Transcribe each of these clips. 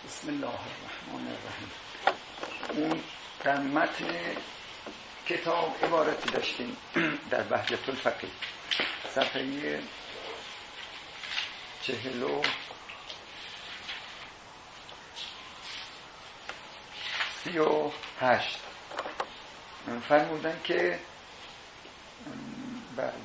بسم الله الرحمن الرحیم. اون در متن کتاب عبارتی داشتیم در بهجت الفقیه صفحه 38 فرمودن که بله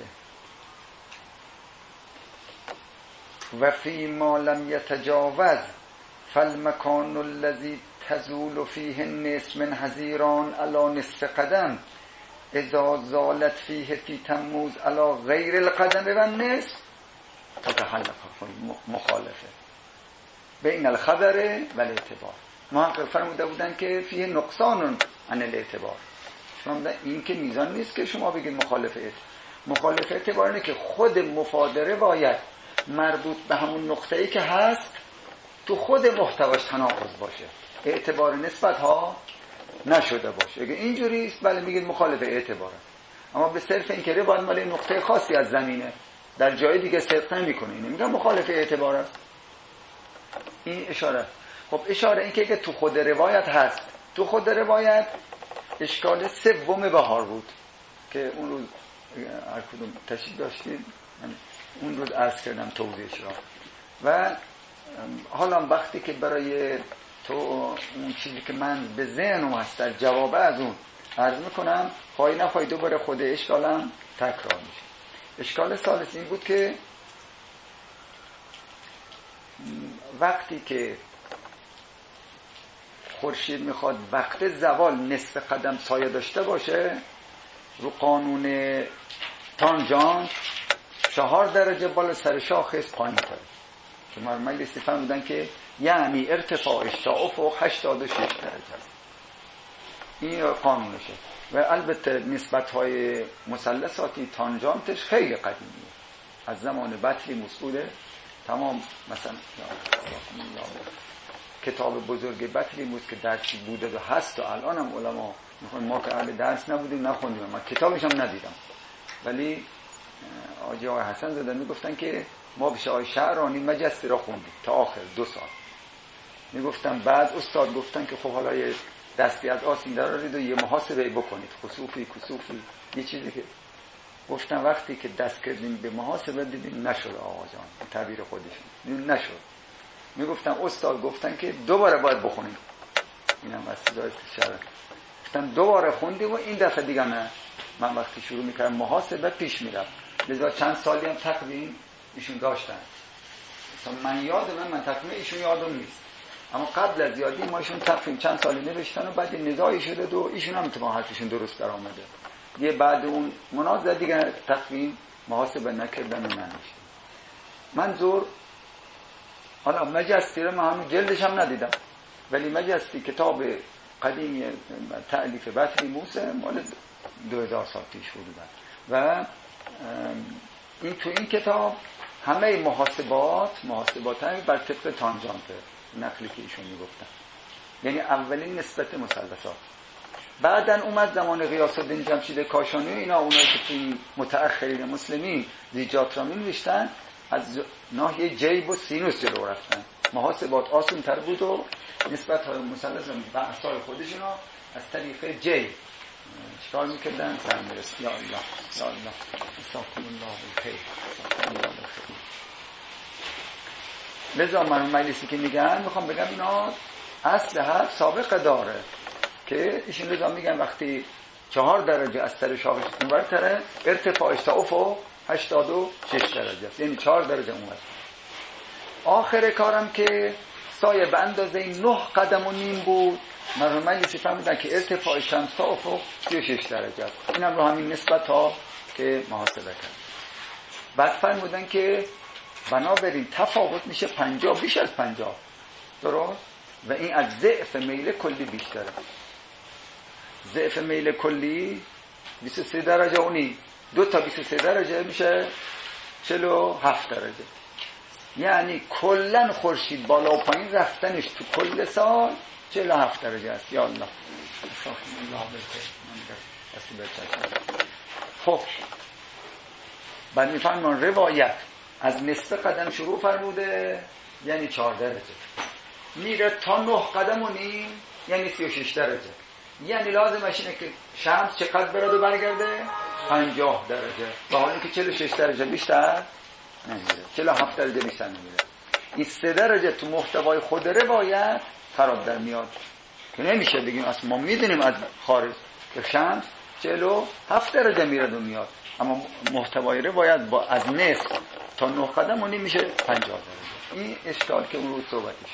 و فی ما لم یتجاوز فالمکان الذی تزول فیه النصف من حزیران علی نصف قدم اذا زالت فیه فی تموز علی غیر القدم و النصف تتحلق مخالفه بین الخبر و الاعتبار. محقق فرموده بودن که فیه نقصان عن الاعتبار. این که میزان نیست که شما بگید مخالفه اعتبار اینه که خود مفاد روایت مربوط به همون نقطه‌ای که هست تو خود محتواش تناقض باشه، اعتبار نسبت ها نشده باشه. اگه اینجوری است بله میگید مخالف اعتباره، اما به صرف این که روایت مال نقطه خاصی از زمینه در جای دیگه صدق نمیکنه اینه میگن مخالف اعتبار است. این اشاره. خب اشاره این که اگه تو خود روایت هست، تو خود روایت اشکال سوم بهار بود که اون روز هر کدوم تشریح داشتیم اون روز عرض کردم توضیحش را. و حالا وقتی که برای تو اون چیزی که من به ذهنم هست در جواب از اون عرض میکنم، خواهی نخواهی دوباره خود اشکالم تکرار میشه. اشکال ثالث این بود که وقتی که خورشید میخواد وقت زوال نصف قدم سایه داشته باشه، رو قانون تانجانت 4 درجه بالا سر شاخص پایین تره که مجلسی فهمیدن که یعنی ارتفاعش تا افق 86 درجه است. این قانونشه. و البته نسبت‌های مثلثاتی تانجانتش خیلی قدیمیه، از زمان بطلیموس بوده. تمام مثلا کتاب بزرگ بطلیموس که درسی بوده و هست و الان هم علما میخوان، ما که اهل درس نبودیم نخوندیم، من کتابش هم ندیدم، ولی آقای حسن زاده میگفتن که ما پیش آقای شعرانی مجستی را خوندیم تا آخر 2 سال. میگفتن بعد استاد گفتن که خب حالا یه دستی از آسین درارید و یه محاسبه بکنید، خسوفی کسوفی یه چیزی که گفتن وقتی که دست کردیم به محاسبه دیدیم نشد آقا جان، تعبیر خودشون نشد. میگفتن استاد گفتن که دوباره باید بخونیم، اینم از چیزای شعر گفتن دوباره خوندیم و این دفعه دیگه نه. من وقتی شروع میکردم محاسبه پیش میرفت، لذا چند سالی هم تقویم ایشون داشتن. من یادم من تقویم ایشون یادم نیست، اما قبل از یادی ما ایشون تقویم چند سالی نوشتن و بعد نزاعی شده و ایشون هم اتفاقا حرفشون درست در آمده. یه بعد اون مناظره دیگه تقویم محاسبه نکردن و ننوشتن. منظور حالا مجستی رو من همون جلدش هم ندیدم، ولی مجستی کتاب قدیمی تألیف بطلیموس مال 2000 سال پیش بوده و این تو این کتاب همه محاسبات بر طبق تانجانت نقلی که ایشون میگفتن، یعنی اولین نسبت مثلثات. بعدن اومد زمان غیاث الدین جمشید کاشانی اینا، اونایی که توی متأخرین مسلمین زیجات را می‌نوشتن از ناحیه جیب و سینوس جلو رفتن. محاسبات آسان تر بود و نسبت های مثلث و اصال خودشون از طریق جیب چکار میکردن؟ سرمرس. یا الله یا الله استغفر الله الخیر. لذا من مجلسی که میگن میخوام بگم اینا اصل حرف سابقه داره که ایشون لذا میگن وقتی 4 درجه از سر شاخص اونورتره ارتفاعش تا افق 86 درجه است، یعنی 4 درجه اونور. آخر کارم که سایه به اندازه 9 قدم و نیم بود، مرحوم مجلسی فهمیدن که ارتفاع شمس تا افق 36 درجه است. اینم رو همین نسبت ها که محاسبه کرد. بعد فرمودن که بنابراین تفاوت میشه 50 بیش از 50 درست، و این از ضعف میل کلی بیشتره. ضعف میل کلی 23 درجه اونی 2 تا 23 درجه میشه 47 درجه، یعنی کلن خورشید بالا و پایین رفتنش تو کل سال 47 درجه است. یا الله خب بعد میفهمون روایت از نصف قدم شروع فرموده، یعنی 4 درجه. میره تا 9 قدم و نیم، یعنی 36 درجه. یعنی لازمش اینه که شمس چقدر برد و برگرده؟ 50 درجه. و حالی که 46 درجه بیشتر نمیره، 47 درجه بیشتر نمیره. این 3 درجه تو محتوای خود روایت خراب در میاد که نمیشه بگیم اصلا ما میدونیم از خارج که شمس 47 درجه میرد و میاد، اما محتوای روایت با از نصف تا 9 قدم و نیم میشه 50 درجه. این اشکال که اون روز صحبتش.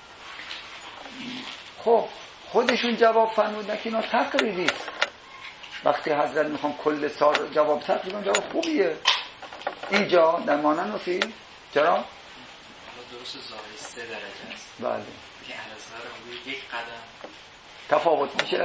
خب خودشون جواب فرمودن که اینا تقریبی است. وقتی حضرت میخوام کل سال جواب تقریبا جواب خوبیه. اینجا در مانند نفی چرا؟ درست ظاهری 3 درجه است. بله. که احساسا رو یک قدم تفاوت میشه. یک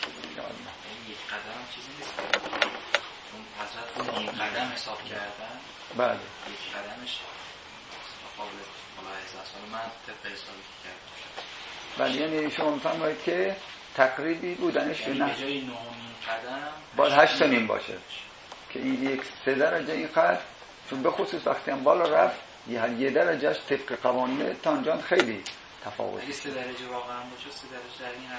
قدم چیزی نیست. اون حضرت یک قدم حساب کردن. بله. یک قدمش قابل ملاحظه است. من طبق حسابی کردم. بله، یعنی شما میفهمید که تقریبی بودنش به نه. به جای 9 قدم باید 8 نیم باشه که این یک 3 درجه این قدر، چون به خصوص وقتی هم بالا رفت یه درجهش طبق قوانین تانجان خیلی تفاوت. اگه 3 درجه واقعا باشه 3 درجه در این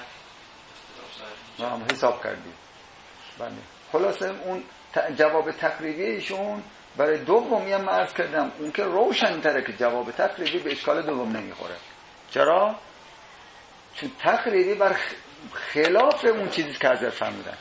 حد ما حساب کردیم. بله. خلاصه اون جواب تقریبی ایشون برای دومی هم عرض کردم، اون که روشن تره که جواب تقریبی به اشکال دوم نمیخوره. چرا؟ چون تقریبی بر خلاف اون چیزی که حضرت فرمودن.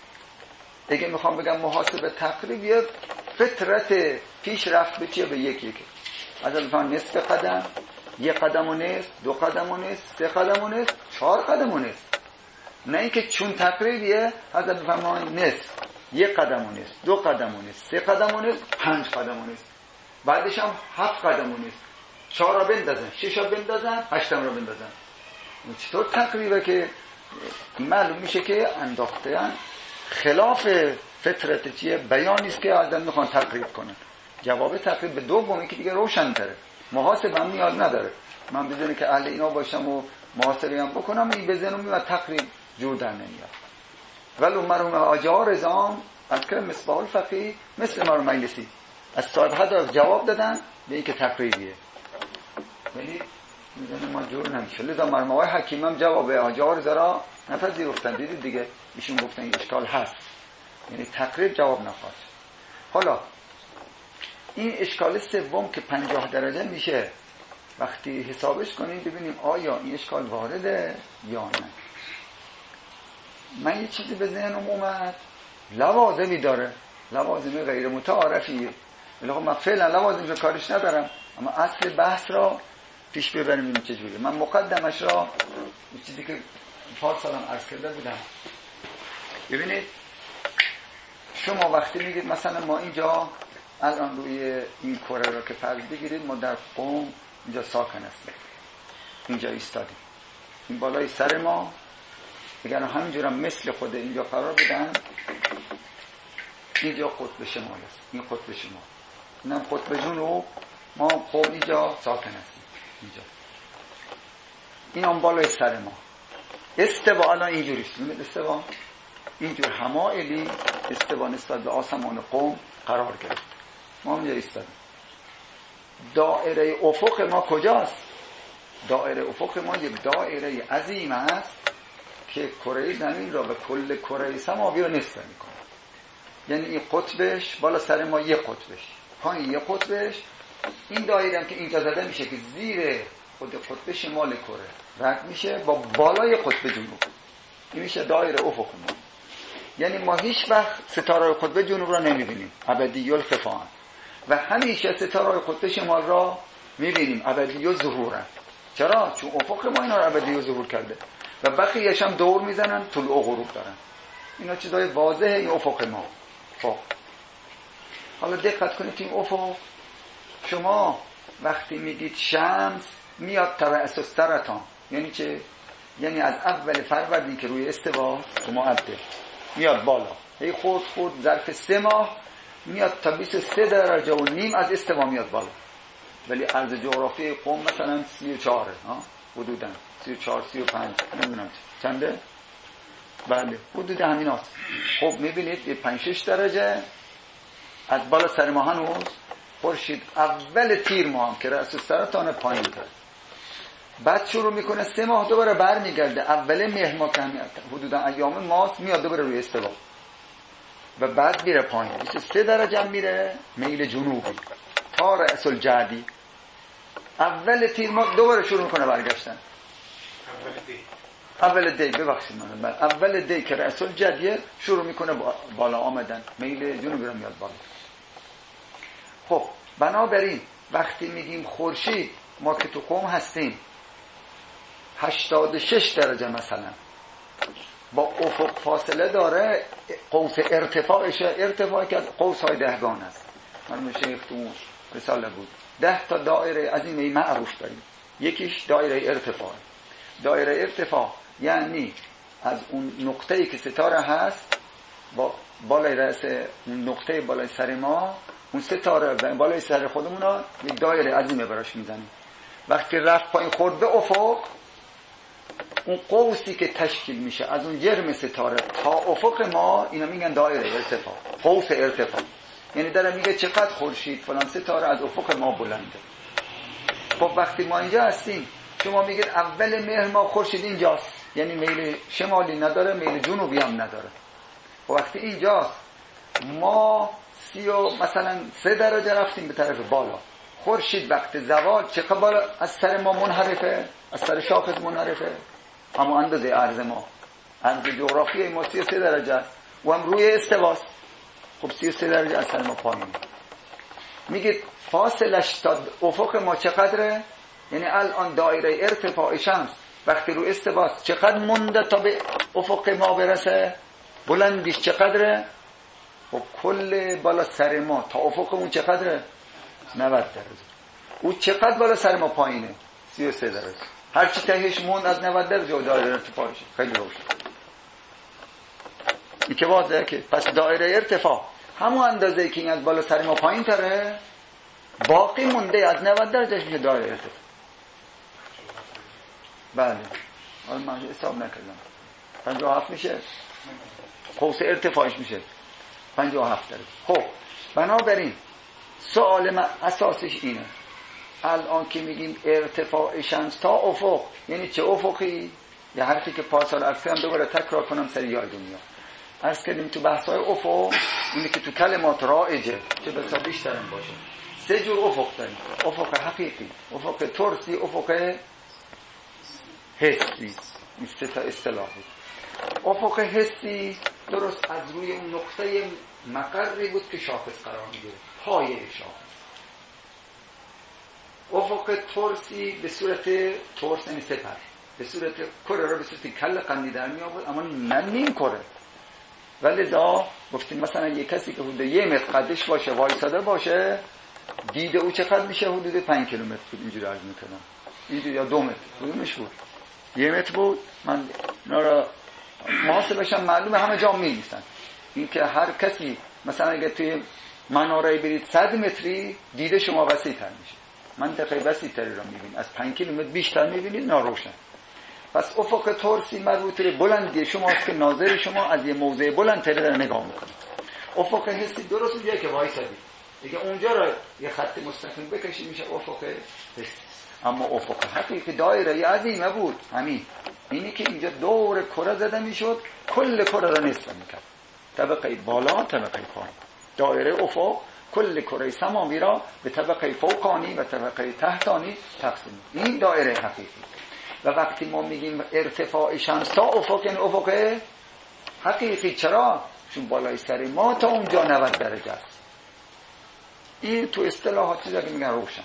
اگه میخوام بگم محاسبه تقریبی فطرت پیش رفت به چیه؟ به یکی حضرت فرمودن نصف قدم، 1 قدم و نصف، 2 قدم و نصف، 3 قدم و نصف، 4 قدم و نصف. نه اینکه چون تقریبیه حضرت فرمودن نصف، 1 قدم و نصف، 2 قدم و نصف، 3 قدم و نصف، 5 قدم و نصف، بعدش هم 7 قدم و نصف، 4 را بندازن، 6 را بندازن، 8 را بندازن. چطور تقریبه که معلوم میشه که انداختن خلاف فطرت چیه؟ بیانی است که ازن میخوان تقریب کنن. جواب تقریب به دومی که دیگه روشن تره، محاسبه هم نیاز نداره. من بدونه که اهل اینا باشم و محاسبه هم بکنم، این بزنم میاد تقریب جور در نمیاد. ولو مرحوم آجا رضام از کرم مصباح الفقیه مثل مرحوم مجلسی از صاحب حد جواب دادن به این که تقریبیه، ولی میدونه ما جور نمیشه. لذا مرحوم آقای حکیم هم جواب آجا رضا را نپذیرفتن. دیدید دیگه ایشون گفتن این اشکال هست، یعنی تقریب جواب نخواست. حالا این اشکال سوم که 50 درجه میشه، وقتی حسابش کنیم ببینیم آیا این اشکال وارده یا نه. من یه چیزی به ذهنم اومد، لوازمی داره، لوازم غیر متعارفیه، ولی خب من فعلا لوازمش رو کارش ندارم، اما اصل بحث را پیش ببریم این چجوریه. من مقدمش را یه چیزی که پارسالم عرض کرده بودم. ببینید شما وقتی میگید مثلا ما اینجا الان روی این کره را که فرض بگیرید ما در قم اینجا ساکن هستیم، اینجا ایستادیم، این بالای سر ما اگر همینجورم مثل خود اینجا قرار بدن، اینجا قطب شمال است، این قطب شمال، اینم قطب جنوب، ما خب اینجا ساکن هستیم اینجا، این هم بالای سر ما. استوا الان اینجوری است، استوا اینجور همائلی استوا نسبت به آسمان قم قرار گرفت، ما اینجا ایستادیم. دایره افق ما کجاست؟ دایره افق ما یک دایره عظیم است که کره زمین را به کل کره سماوی را نصف میکنه. یعنی این قطبش بالا سر ما یک قطبش، پایین یک قطبش، این دایره هم که اینجا زده میشه که زیر خود قطب شمال کره رد میشه با بالای قطب جنوب، این میشه دایره افق ما. یعنی ما هیچ وقت ستاره قطب جنوب را نمیبینیم، ابدی الخفا، و همیشه ستاره قطب شمال را میبینیم، ابدی الظهور. چرا؟ چون افق ما اینا را ابدی الظهور کرده و بقیه‌اش هم دور میزنن، طلوع و غروب دارن. اینا چیزای واضحه این افق ما. خب حالا دقت کنید که این افق، شما وقتی میگید شمس میاد تبع سرطان، یعنی چه؟ یعنی از اول فروردین که روی استوا تو معدل میاد بالا، هی خود ظرف 3 ماه میاد تا 23 درجه و نیم از استوا میاد بالا. ولی عرض جغرافی قم مثلا 34 حدوداً 34 35 نمیدونم چنده، بله حدود همین هست. خب میبینید یه 5-6 درجه از بالا سر ما هنوز خورشید اول تیر ما هم که رأس سرطان پایین تر. بعد شروع میکنه 3 ماه دوباره برمیگرده، اول مهر ماه که حدودا ایام ماست میاد دوباره روی استوا و بعد میره پایین 23 درجه میره میل جنوبی تا رأس الجعدی. اول تیر ماه دوباره شروع میکنه برگشتن. اول دی ببخشید من اول دی که رأس الجعدی شروع میکنه بالا آمدن، میل جنوبی رو میاد بالا. خب بنابراین وقتی میگیم خورشید، ما که تو قم هستیم 86 درجه مثلا با افق فاصله داره، قوس ارتفاعشه، ارتفاعی که قوس های دهگان است. من شیخ تو رساله بود 10 تا دایره عظیمه معروف داریم. یکیش دایره ارتفاع. دایره ارتفاع یعنی از اون نقطه‌ای که ستاره هست با بالای رأس اون نقطه بالای سر ما، اون ستاره بالای سر خودمون رو یک دایره عظیمه براش میزنیم. وقتی رفت پایین خورد به افق، اون قوسی که تشکیل میشه از اون جرم ستاره تا افق ما، اینا میگن دایره ارتفاع، قوس ارتفاع. یعنی داره میگه چقدر خورشید فلان ستاره از افق ما بلنده. خب وقتی ما اینجا هستیم، شما میگید اول مهر ما خورشید اینجاست، یعنی میل شمالی نداره، میل جنوبی هم نداره. خب وقتی اینجاست ما مثلا 3 درجه رفتیم به طرف بالا، خورشید وقت زوال چقدر بالا از سر ما منحرفه، از سر شاخص منحرفه، اما اندازه عرض ما، عرض جغرافیای ما 33 درجه است و هم روی استواست. خب 33 درجه از سر ما پایینه. میگید فاصلش تا افق ما چقدره؟ یعنی الان دایره ارتفاع شمس وقتی رو استواست چقدر مونده تا به افق ما برسه؟ بلندیش چقدره؟ خب کل بالا سر ما تا افقمون چقدره؟ 90 درجه. او چقدر بالا سر ما پایینه؟ 33 درجه. هرچی تهش موند از 90 درجه و دایره ارتفاعشه. خیلی روشن. این که واضحه که پس دایره ارتفاع همون اندازه‌ای که این از بالا سر ما پایین تره، باقی مونده از 90 درجهش میشه دایره ارتفاع. بله. حالا من حساب نکردم. 57 میشه. قوس ارتفاعش میشه 57 درجه. خب بنابراین سوال من اساسش اینه، الان که میگیم ارتفاع شمس تا افق، یعنی چه افقی؟ یه حرفی که پارسال عرض هم دوباره تکرار کنم سر یادم میاد. عرض کردیم تو بحث‌های افق اینه که تو کلمات رایجه چه بسا بیشتر هم باشه. 3 جور افق داریم: افق حقیقی، افق ترسی، افق حسی. این 3 تا اصطلاح بود. افق حسی درست از روی اون نقطه مقری بود که شاخص قرار میگیره، پایه شاخص. افق ترسی به صورت ترس یعنی سپر، به صورت کره رو به صورت کل قندی در می آورد، اما نه نیم کره. ولذا گفتیم مثلا یک کسی که حدود 1 متر قدش باشه، وایساده باشه، دید او چقدر میشه؟ حدود 5 کیلومتر بود. اینجوری عرض میکنم، اینجوری یا 2 متر کدومش بود؟ 1 متر بود. من نارا محاسبش هم معلومه، همه جا می‌نویسن این که هر کسی مثلا اگه توی مناره برید 100 متری، دید شما وسیع‌تر میشه، منطقه وسیع‌تری رو می‌بینید، از 5 کیلومتر بیشتر می‌بینید، ناروشن. پس افق ترسی مربوط به بلندی شماست که ناظر شما از یه موضع بلندتری داره نگاه می‌کنه. افق حسی درست اونجایی که وایسادید دیگه اونجا رو یه خط مستقیم بکشید میشه افق حسی. اما افق حقیقی دایره عظیمه بود، همین اینی که اینجا دور کره زده میشد، کل کره را نصف میکرد، طبقه بالا طبقه پایین. دایره افق کل کره سماوی را به طبقه فوقانی و طبقه تحتانی تقسیم. این دایره حقیقی. و وقتی ما میگیم ارتفاع شمس تا افق، یعنی افق حقیقی. چرا؟ چون بالای سر ما تا اونجا 90 درجه است. این تو اصطلاحات چیزا که میگن روشن.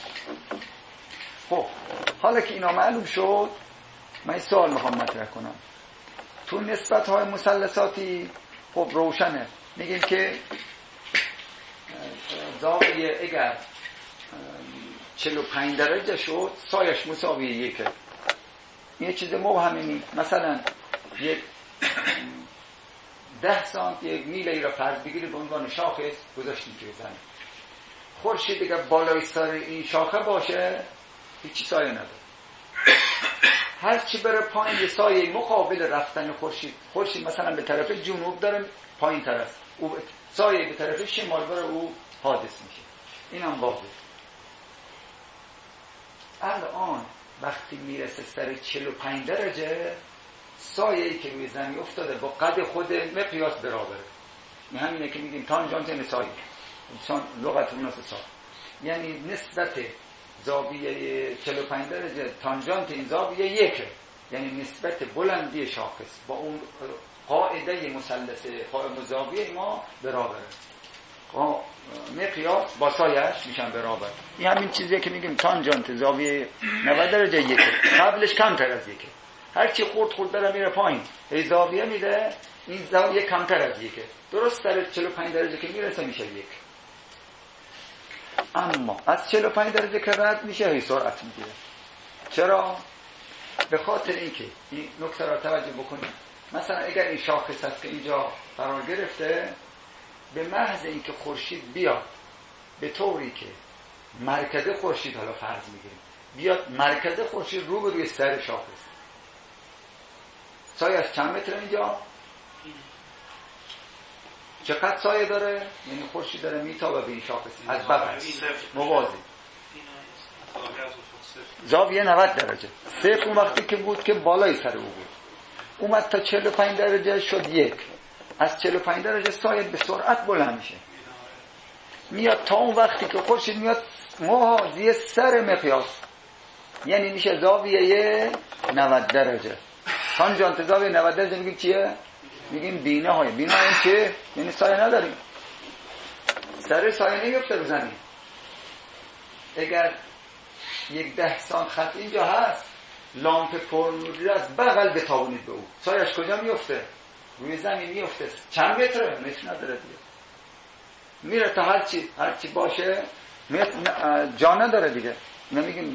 خب حالا که اینا معلوم شد، من سوال میخوام مطرح کنم. تو نسبت‌های مثلثاتی خب روشنه، میگیم که زاویه اگر 45 درجه شد، سایش مساوی 1. یه چیز مبهمی نیست. مثلا یک 10 سانت یک میلی را فرض بگیرید به عنوان شاخص گذاشتیم که بزنیم. خورشید اگر بالای سر این شاخه باشه هیچی سایه نداره. هر چی بره پایین یه سایه مقابل رفتن خورشید مثلا به طرف جنوب داره پایین طرف، او سایه به طرف شمال بره او حادث میشه. این هم واضحه. الان وقتی میرسه سر 45 درجه سایه‌ای که روی زمین افتاده با قد خود مقیاس برابره. این همینه که میگیم تانجانت یعنی سایه، چون لغت الناس سایه، یعنی نسبت زاویه 45 درجه تانجانت این زاویه یکه، یعنی نسبت بلندی شاخص با اون قاعده مثلث قائم الزاویه ما برابره. مقیاس با سایه‌اش میشن برابر. این همین چیزیه که میگیم تانجانت زاویه 90 درجه یکه، قبلش کمتر از یکه. هر چی خورد داره میره پایین، ای زاویه میده، این زاویه کمتر از یکه. درست در 45 درجه که میرسه میشه یک. اما از 45 درجه که رد میشه هی سرعت میگیره. چرا؟ به خاطر اینکه این نکته را توجه بکنید. مثلا اگر این شاخص هست که اینجا قرار گرفته، به محض اینکه خورشید بیاد به طوری که مرکز خورشید، حالا فرض میگیریم بیاد مرکز خورشید رو به روی سر شاخص، سایه‌اش چند متر اینجا؟ چقدر سایه داره؟ یعنی خورشید داره میتابه به این شاخص از بغل موازی، زاویه 90 درجه. صفر اون وقتی که بود که بالای سر او بود، اومد تا 45 درجه شد یک. از 45 درجه سایه به سرعت بلند میشه، میاد تا اون وقتی که خورشید میاد موازی سر مقیاس، یعنی میشه زاویه 90 درجه. تانجانت زاویه 90 درجه میگیم چیه؟ میگیم بینه‌های. بینه‌های این چیه؟ یعنی سایه نداریم، سر سایه نمیفته رو زمین. اگر یک 10 سانت خط اینجا هست، لامپ پرنوری رو از بغل بتابونید به او، سایه‌اش کجا میفته؟ روی زمین میفته. چند متره؟ متر نداره دیگه، میره تا هرچی باشه، جا نداره دیگه. نمیگیم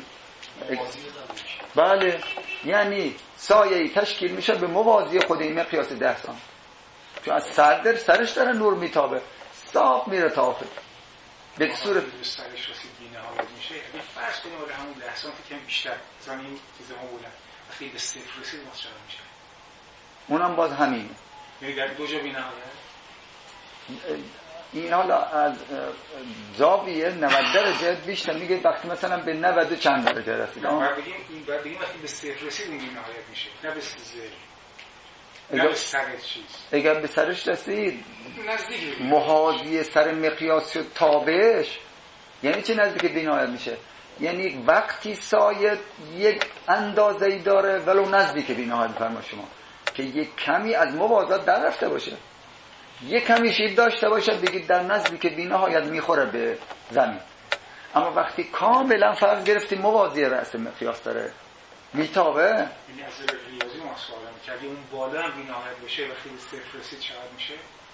بله، یعنی سایه‌ای تشکیل میشه به موازی خود این مقیاس 10 سانت، چون از سرش داره نور میتابه، صاف میره تا آخر. به صورت سرش رسید بی‌نهایت میشه. اگه فرض کنیم ولی همون 10 سانتی که بیشتر زمین چیزا بودن، وقتی به صفر رسید واسه چقدر میشه؟ اونم باز همینه، یعنی در دو جا بی‌نهایت. این حالا از زاویه 90 درجه بیشتر میگه وقتی مثلا به 90 چند درجه رسید. بعد بگیم وقتی به صفر رسید اون بی‌نهایت میشه، نه به زیر، نه به سر چیز. اگر به سرش رسید محاذی سر مقیاس شد تابعش، یعنی چه نزدیک بی‌نهایت میشه؟ یعنی وقتی سایه یک اندازه‌ای داره ولو نزدیک بی‌نهایت، فرما شما که یک کمی از موازات در رفته باشه، یک کمی شیب داشته باشه، بگید در نزدیک بی‌نهایت میخوره به زمین. اما وقتی کاملا فرض گرفتیم موازی رأس مقیاس داره میتابه، یعنی از ریاضی ما سوال می‌کردیم اون بالا هم بی‌نهایت بشه وقتی به صفر رسید چقدر میشه؟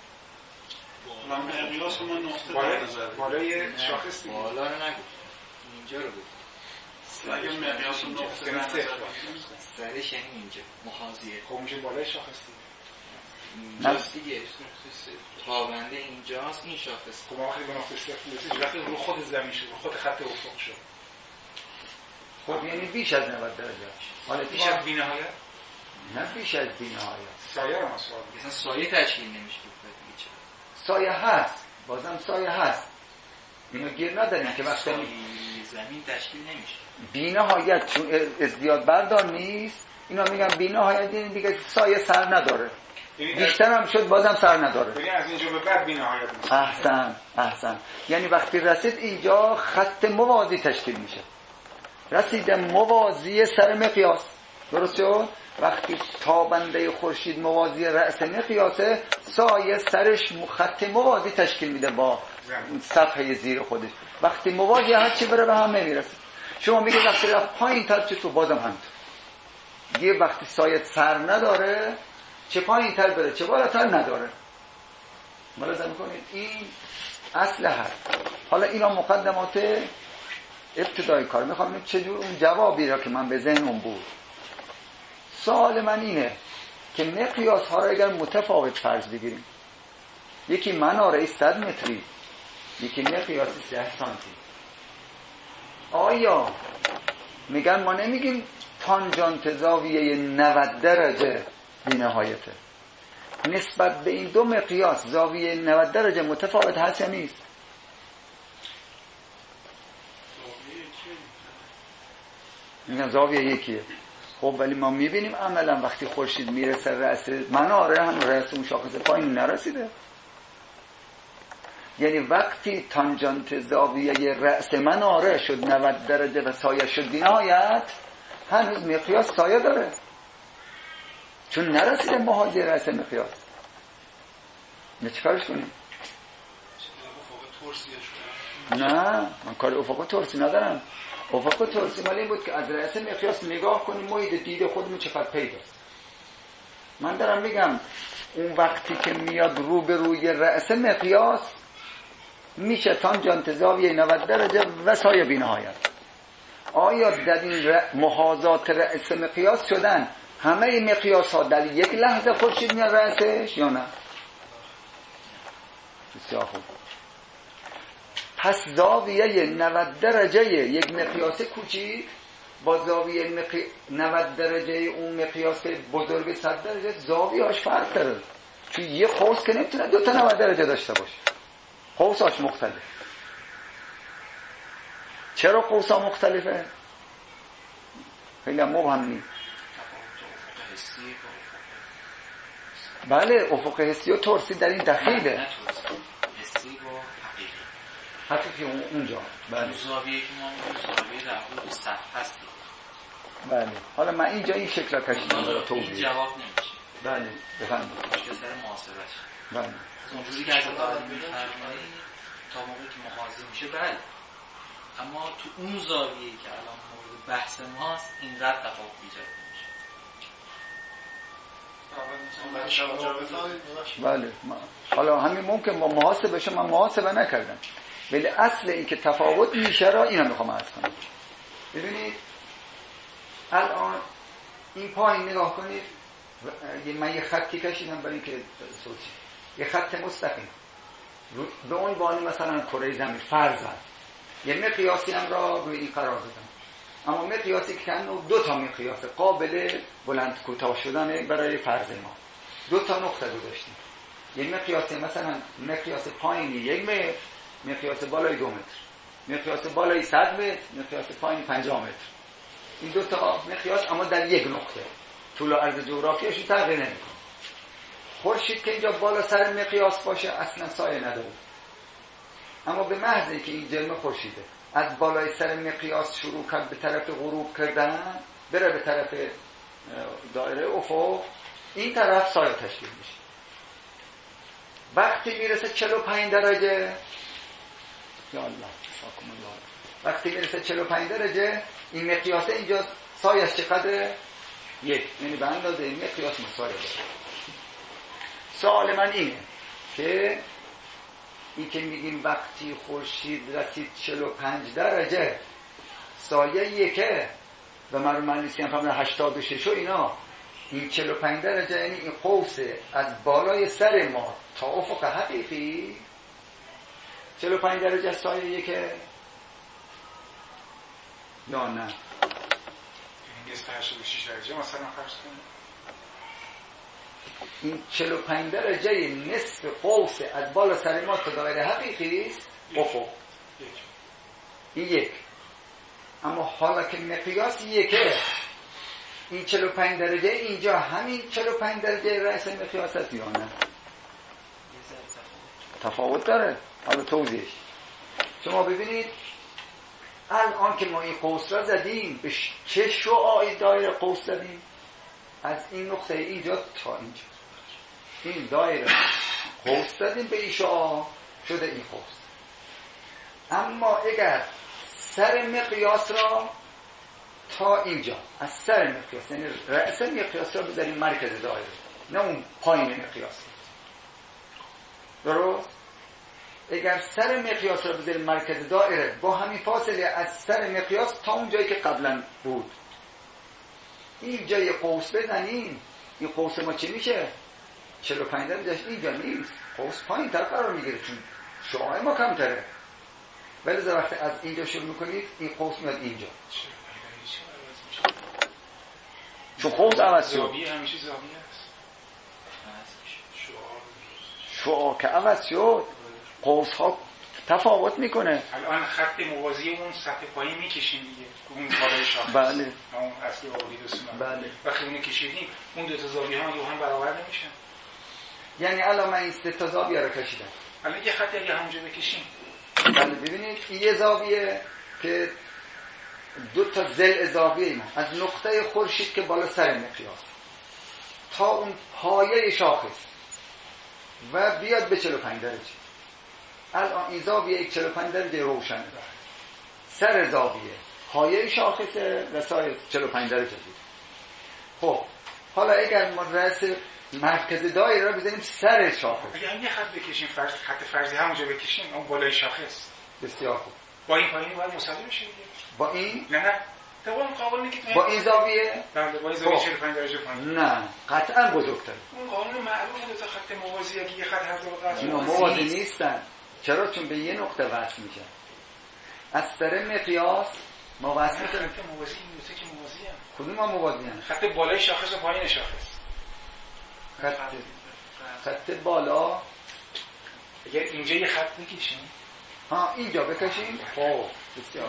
مقیاس ما نقطه بالای شاخص دیگه. بالا رو نگو، اینجا رو بگو. اگه مقیاس نقطه سرش یعنی اینجا محاذیه. خب میشه بالای شاخص دیگه. اینجاست دیگه، تابنده اینجاست، این شاخص. خب وقتی به نقطه صفر رسید وقتی رو خود زمین شد، رو خود خط افق شد. خب یعنی بیش از 90 درجه. حالا بیش از بی‌نهایت؟ نه بیش از بی‌نهایت. سایه رو مسئله. مثلا سایه تشکیل نمیشه. سایه هست، بازم سایه هست. اینو گیر نداریم که وقتی زمین تشکیل نمیشه. بی‌نهایت چون ازدیاد بردار نیست، اینا میگن بی‌نهایت یعنی دیگه سایه سر نداره. بیشتر هم شد بازم سر نداره. یعنی از اینجا به بعد بی‌نهایت میشه. احسن. یعنی وقتی رسید اینجا خط موازی تشکیل میشه. رسید موازی سر مقیاس. درست شد؟ وقتی تابنده خورشید موازی رأس مقیاسه، سایه سرش خط موازی تشکیل میده با صفحه زیر خودش. وقتی موازی هر چی بره به هم نمیرسه. شما میگه وقتی رفت پایین تر چطور؟ بازم همینطور. یه وقتی سایه سر نداره، چه پایین تر بره چه بالاتر نداره. ملاحظه میکنید این اصل هست. حالا اینا مقدمات ابتدای کار. میخوام ببینم چجور اون جوابی را که من به ذهنم بود. سوال من اینه که مقیاس ها را اگر متفاوت فرض بگیریم، یکی مناره 100 متری، یکی مقیاسی 10 سانتی، آیا میگن ما نمیگیم تانجانت زاویه 90 درجه بی‌نهایته، نسبت به این دو مقیاس زاویه 90 درجه متفاوت هست یا نیست؟ میگن زاویه یکیه. خب ولی ما میبینیم عملا وقتی خورشید میرسه رأس مناره، هم رأس اون شاخص پایین نرسیده. یعنی وقتی تانجانت زاویه رأس مناره شد 90 درجه و سایه شد بی‌نهایت، هنوز مقیاس سایه داره، چون نرسیده محاذی رأس مقیاس. چیکارش کنیم؟ نه، من کار افق ترسی ندارم. افق ترسی مال این بود که از رأس مقیاس نگاه کنیم محیط دید خودمون چقدر پیداست. من دارم میگم اون وقتی که میاد رو به روی رأس مقیاس میشه تانجانت زاویه 90 درجه و سایه بی‌نهایت. آیا در این محاذات رأس مقیاس شدن همه مقیاس ها در یک لحظه خورشید میاد رأسش یا نه؟ بسیار خوب. پس زاویه 90 درجه یک مقیاس کوچیک با زاویه 90 درجه اون مقیاس بزرگ 100 درجه زاویه‌اش فرق داره. چون یه قوس که نمیتونه 2 تا 90 درجه داشته باشه. قوساش مختلف. چرا قوسا مختلفه؟ خیلی مبهم نیست. بله، افق حسی و ترسی در این دخیله. حتی اونجا بله زاویه که ما زاویه در حدود صف هست. بله حالا من اینجا این شکل را کشیدم برای توضیح. این جواب نمیشه. بله بفرمایید. مشکل سر محاسبهش. بله اونجوری که از قبل می‌فرمایید تا موقعی که محاسبه میشه بله. اما تو اون زاویه‌ای که الان مورد بحث ماست اینقدر تفاوت ایجاد نمیشه. بله حالا همین ممکن با محاسبه بشه، من محاسبه نکردم، ولی اصل این که تفاوت میشه را اینو میخوام عرض کنم. ببینید الان این پایین نگاه کنید، من یه خطی کشیدم برای اینکه صوتی یه خط مستقیم به عنوان مثلا کره زمین فرضاً یه مقیاسی هم را روی این قرار دادم، اما مقیاسی که کنه 2 تا مقیاس قابل بلند کوتاه شدن برای فرض ما 2 تا نقطه گذاشتیم. یه مقیاسی مثلا مقیاس پایینی 1 متر، مقیاس بالای 2 متر، مقیاس بالای 100 متر، مقیاس پایینی 50 متر. این 2 تا مقیاس اما در یک نقطه، طول و عرض جغرافیایش تغییر نمیکنه. خورشید که اینجا بالا سر مقیاس باشه اصلا سایه نداره، اما به محض اینکه این جرم خورشیده از بالای سر مقیاس شروع کرد به طرف غروب کردن بره به طرف دایره افق، این طرف سایه تشکیل میشه. وقتی میرسه 45 درجه یا الله وقتی میرسه 45 درجه این مقیاس اینجا سایه‌اش چقدره؟ 1، یعنی به اندازه این مقیاس مساوی داره. سوال من اینه که این که میگیم وقتی خورشید رسید 45 درجه سایه 1 و من نیستیم فهمیدم 86 و اینا، این 45 درجه یعنی این قوس از بالای سر ما تا افق حقیقی 45 درجه سایه 1 یا نه؟ این 86 درجه مثلا فرض کنیم این 45 درجه نصف قوس از بالا سر ما تا دایره حقیقی است افق. این 1. اما حالا که مقیاس 1 این 45 درجه اینجا همین 45 درجه رأس مقیاس است یا نه؟ تفاوت داره. حالا توضیحش شما ببینید الان که ما این قوس را زدیم به چه شعاعی دایره قوس زدیم؟ از این نقطه اینجا تا اینجا این دایره قوس زدیم به این شعاع شده این قوس. اما اگر سر مقیاس را تا اینجا از سر مقیاس یعنی رأس مقیاس را بذاریم مرکز دایره، نه اون پایین مقیاس، درست؟ اگر سر مقیاس را بذاریم مرکز دایره با همین فاصله از سر مقیاس تا اون جایی که قبلا بود این جای قوس بزنیم، این قوس ما چی میشه؟ 45 درجه اینجا نیست، قوس پایین تر قرار میگیره چون شعاع ما کمتره. ولی وقتی از اینجا شروع میکنید این قوس میاد اینجا، چون قوس عوض شد. زاویه همیشه زاویه است. شعاع که عوض شد قوس ها تفاوت میکنه. الان خط موازی اون سطح پایین میکشیم دیگه، اون بالای شاخص. بله. اون اصلی آوردید سونا. بله. وقتی اونو کشیدیم اون دو تا زاویه ها رو هم برابر نمیشن. یعنی الان من این 3 تا زاویه رو کشیدم. الان یه خط اگه همونجا بکشیم. بله ببینید یه زاویه که 2 تا ضلع زاویه من از نقطه خورشید که بالا سر مقیاس تا اون پایه شاخص و بیاد به 45 درجه. الان این زاویه 45 درجه روشنه. سر زاویه پایه شاخصه و سایه 45 درجه بود. خب حالا اگر ما رأس مرکز دایره رو بزنیم سر شاخص، اگر یه خط بکشیم خط فرضی همونجا بکشیم اون بالای شاخص، بسیار خوب. با این پایینی باید مساوی بشه دیگه. با این نه طبعا قانون میگه با این زاویه بله با این زاویه 45 درجه پایین. نه قطعا بزرگتره. اون قانون معروفه دو تا خط موازی اگه یه خط هر دو قطع اینا موازی نیستن. چرا؟ چون به یه نقطه وصل میشن. از طریق مقیاس ما وصل میشن. خط موازی این دو تا که موازی ان. کدوم ما موازی ان؟ خط بالای شاخص و پایین شاخص. خط بالا اگر اینجا یه خط بکشیم اینجا بکشیم. خب بسیار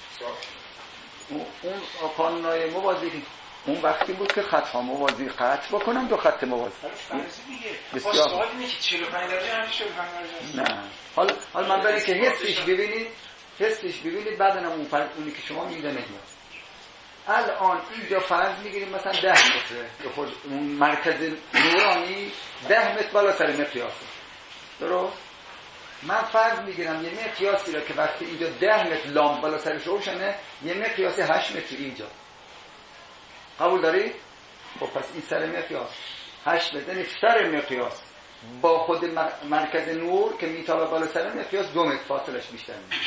اون قانونای موازی اون وقتی بود که خط ها موازی قطع بکنم دو خط موازی. فرضی دیگه. بسیار سوال اینه که 45 درجه همین 45 درجه. نه. حالا من برای که حسش ببینید بعدن اون فرض اونی که شما میگید نمیاد. الان اینجا فرض میگیریم مثلا 10 متره. خود اون مرکز نورانی 10 متر بالا سر مقیاسه. درست؟ من فرض میگیرم یه مقیاسی را که وقتی اینجا 10 متر لامپ بالا سرش روشنه، یه مقیاس 8 متر اینجا. قبول داری؟ خب پس این سر مقیاس 8 متر، یعنی سر مقیاس با خود مرکز نور که میتابه بالا سر مقیاس 2 متر فاصلش بیشتر میشه.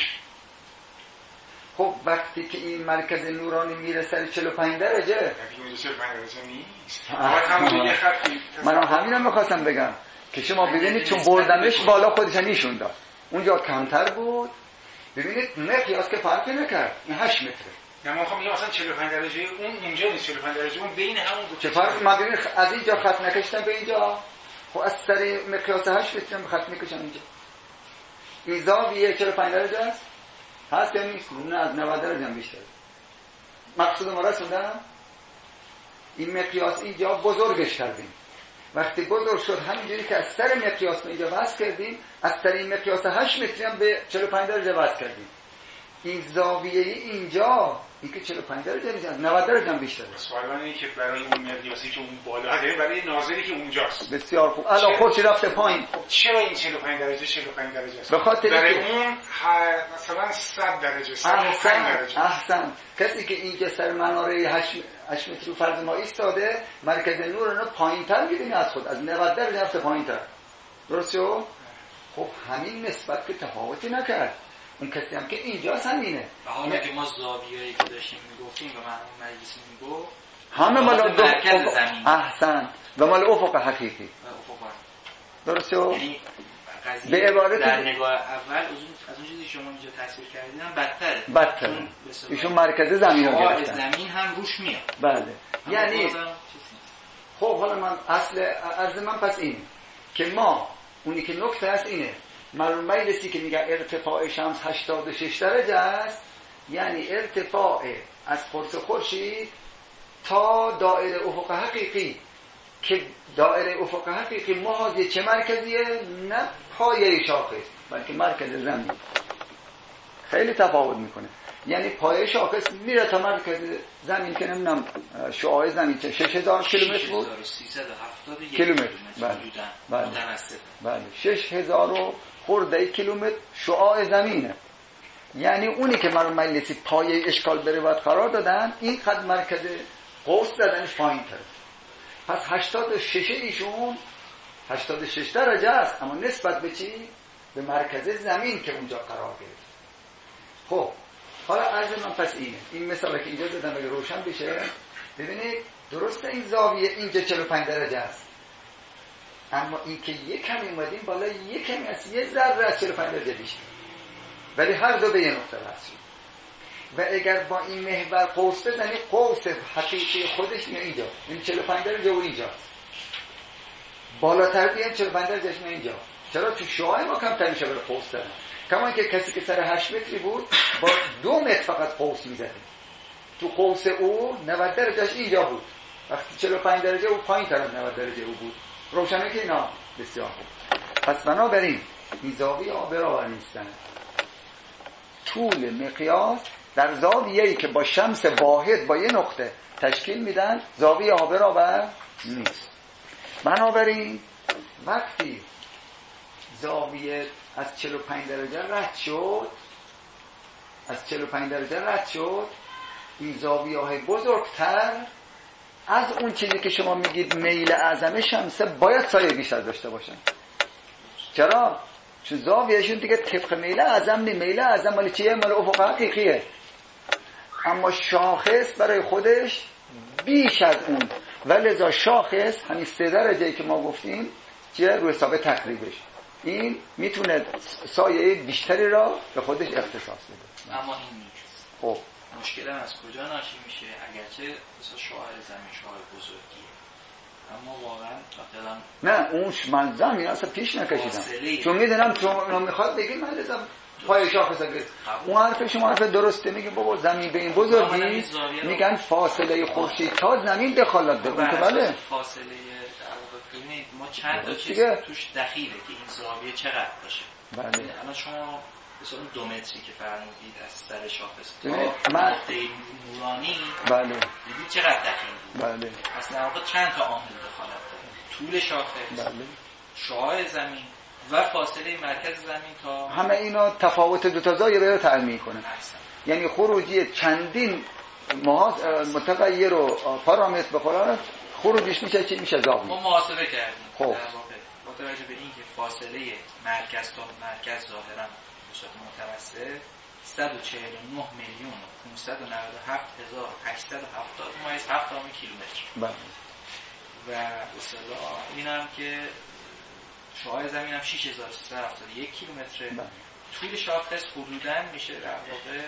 خب وقتی که این مرکز نورانی میره سر 45 درجه، اگه 45 درجه نیست. همون یه خطی. من همینم می‌خواستم بگم که شما ببینید چون بردمش بالا خودش نشون داد. اونجا کمتر بود. ببینید مقیاس که فرقی نکرد. این 8 متره. نه ما میگم مثلا 45 درجه اون اینجا نیست، 45 درجه اون بین همون دو چه فرق ما ببینید از اینجا خط نکشتم به اینجا. خب از سر مقیاس 8 متر خط میکشم اینجا. این زاویه 45 درجه است. هست یا نیست؟ نه از 90 درجه هم بیشتره. مقصود ما رسوندم؟ این مقیاس اینجا بزرگش کردیم. وقتی بزرگ شد همینجوری که از سر مقیاس اینجا وصل کردیم، از سر این مقیاس 8 متری هم به 45 درجه وصل کردیم. این زاویه اینجا این که 45 درجه میشه، 90 درجه هم بیشتره. سوال اینه که برای اون مقیاسی که اون بالا هست، برای ناظری که اونجاست. بسیار خوب. الان خودش رفته پایین. خب چرا این 45 درجه 45 درجه است؟ به خاطر برای اون مثلا 100 درجه 105 درجه. احسن. کسی که اینجا سر مناره 8 متر فرض ما ایستاده، مرکز نور رو پایین‌تر می‌بینه از خود، از 90 درجه رفته پایین‌تر. درسته؟ خب همین نسبت که تفاوتی نکرد. اون کسی هم که اینجاست همینه. و حالا که ما زاویه‌ای که داشتیم میگفتیم و من مجلس میگفت همه مال مرکز زمین. احسن. و مال افق حقیقی. درسته؟ یعنی به عبارت در نگاه اول از اون چیزی شما اینجا تصویر کردین هم بدتره. ایشون مرکز زمین رو گرفتن. زمین هم روش میاد. بله. یعنی خب حالا من اصل عرض من پس این که ما اونی که نکته است اینه، معلوم مجلسی که میگه ارتفاع شمس 86 درجه است، یعنی ارتفاع از قرص خورشید تا دایره افق حقیقی، که دایره افق حقیقی محاذی چه مرکزیه؟ نه پایه شاخص، بلکه مرکز زمین. خیلی تفاوت میکنه. یعنی پایه شاخص میره تا مرکز زمین که نمیدونم شعاع زمین چه 6000 کیلومتر بود، 6370 کیلومتر. بله 6000 خورده کیلومتر شعاع زمینه. یعنی اونی که مرو مجلسی پایه اشکال بره باید قرار دادن، این خط مرکز قوس دادنش پایین تره. پس 86 ایشون 86 درجه است، اما نسبت به چی؟ به مرکز زمین که اونجا قرار گرفت. خب حالا عرض من پس اینه، این مثالی که اینجا دادم اگه روشن بشه ببینید درسته این زاویه اینجا 45 درجه است، اما این که یک کمی اومدیم بالا یک کمی از یه ذره از 45 درجه بیشتر، ولی هر دو به یه نقطه وصل. و اگر با این محور قوس بزنی، قوس حقیقی خودش میاد اینجا، این 45 درجه و اینجاست. بالاتر بیان 45 درجهش میاد اینجا. چرا؟ تو شعاع ما کمتر میشه برای قوس زدن. کما که کسی که سر 8 متری بود با 2 متر فقط قوس میزده. تو قوس او 90 درجهش اینجا بود، وقتی 45 درجه او پایین طرف 90 درجه او بود. روشنه که اینا بسیار خوب. پس بنابراین این زاویه ها برابر نیستن. طول مقیاس در زاویه‌ای که با شمس واحد با یه نقطه تشکیل میدن زاویه ها برابر نیست. بنابراین وقتی زاویه از 45 درجه رد شد این زاویه های بزرگتر از اون چیزی که شما میگید میل اعظم شمسه باید سایه بیشتر داشته باشن. چرا؟ چون زاویهشون دیگه طبق میل اعظم نی. میل اعظم مال چیه؟ مال افق حقیقیه. اما شاخص برای خودش بیش از اون و لذا شاخص همین 3 درجه‌ای که ما گفتیم چیه؟ روی حساب تقریبش این میتونه سایه بیشتری را به خودش اختصاص بده. اما این نیست. خب مشکل هم از کجا ناشی میشه؟ اگرچه مثلا شعاع زمین شعاع بزرگیه، اما واقعا نه اون من زمین اصلا پیش نکشیدم، چون میدونم چون میخواد بگی من لازم پای شاخص اگه اون حرف شما حرف درسته. میگه بابا زمین به این بزرگی میگن فاصله خورشید تا زمین دخالت داره. که بله فاصله ما چند تا چیز توش دخیله که این زاویه چقدر باشه. بله الان شما مثلا 2 متری که فرمودید از سر شاخص تا نقطه نورانی بله دیدید چقدر دخیل. بله اصلا واقعا چند تا عامل دخالت داره؟ طول شاخص، بله شعاع زمین و فاصله مرکز زمین تا همه اینا تفاوت دو تا زاویه رو تعیین میکنه. یعنی خروجی چندین متغیر و پارامتر بخوره خروجش میشه چی میشه زاویه. ما محاسبه کردیم. خب با توجه به اینکه فاصله مرکز تا مرکز ظاهرا به صورت متوسط 149,597,870 کیلومتر. بله. و به اصطلاح اینم که شعاع زمین هم 6371 کیلومتره. طول شاخص حدوداً میشه در واقع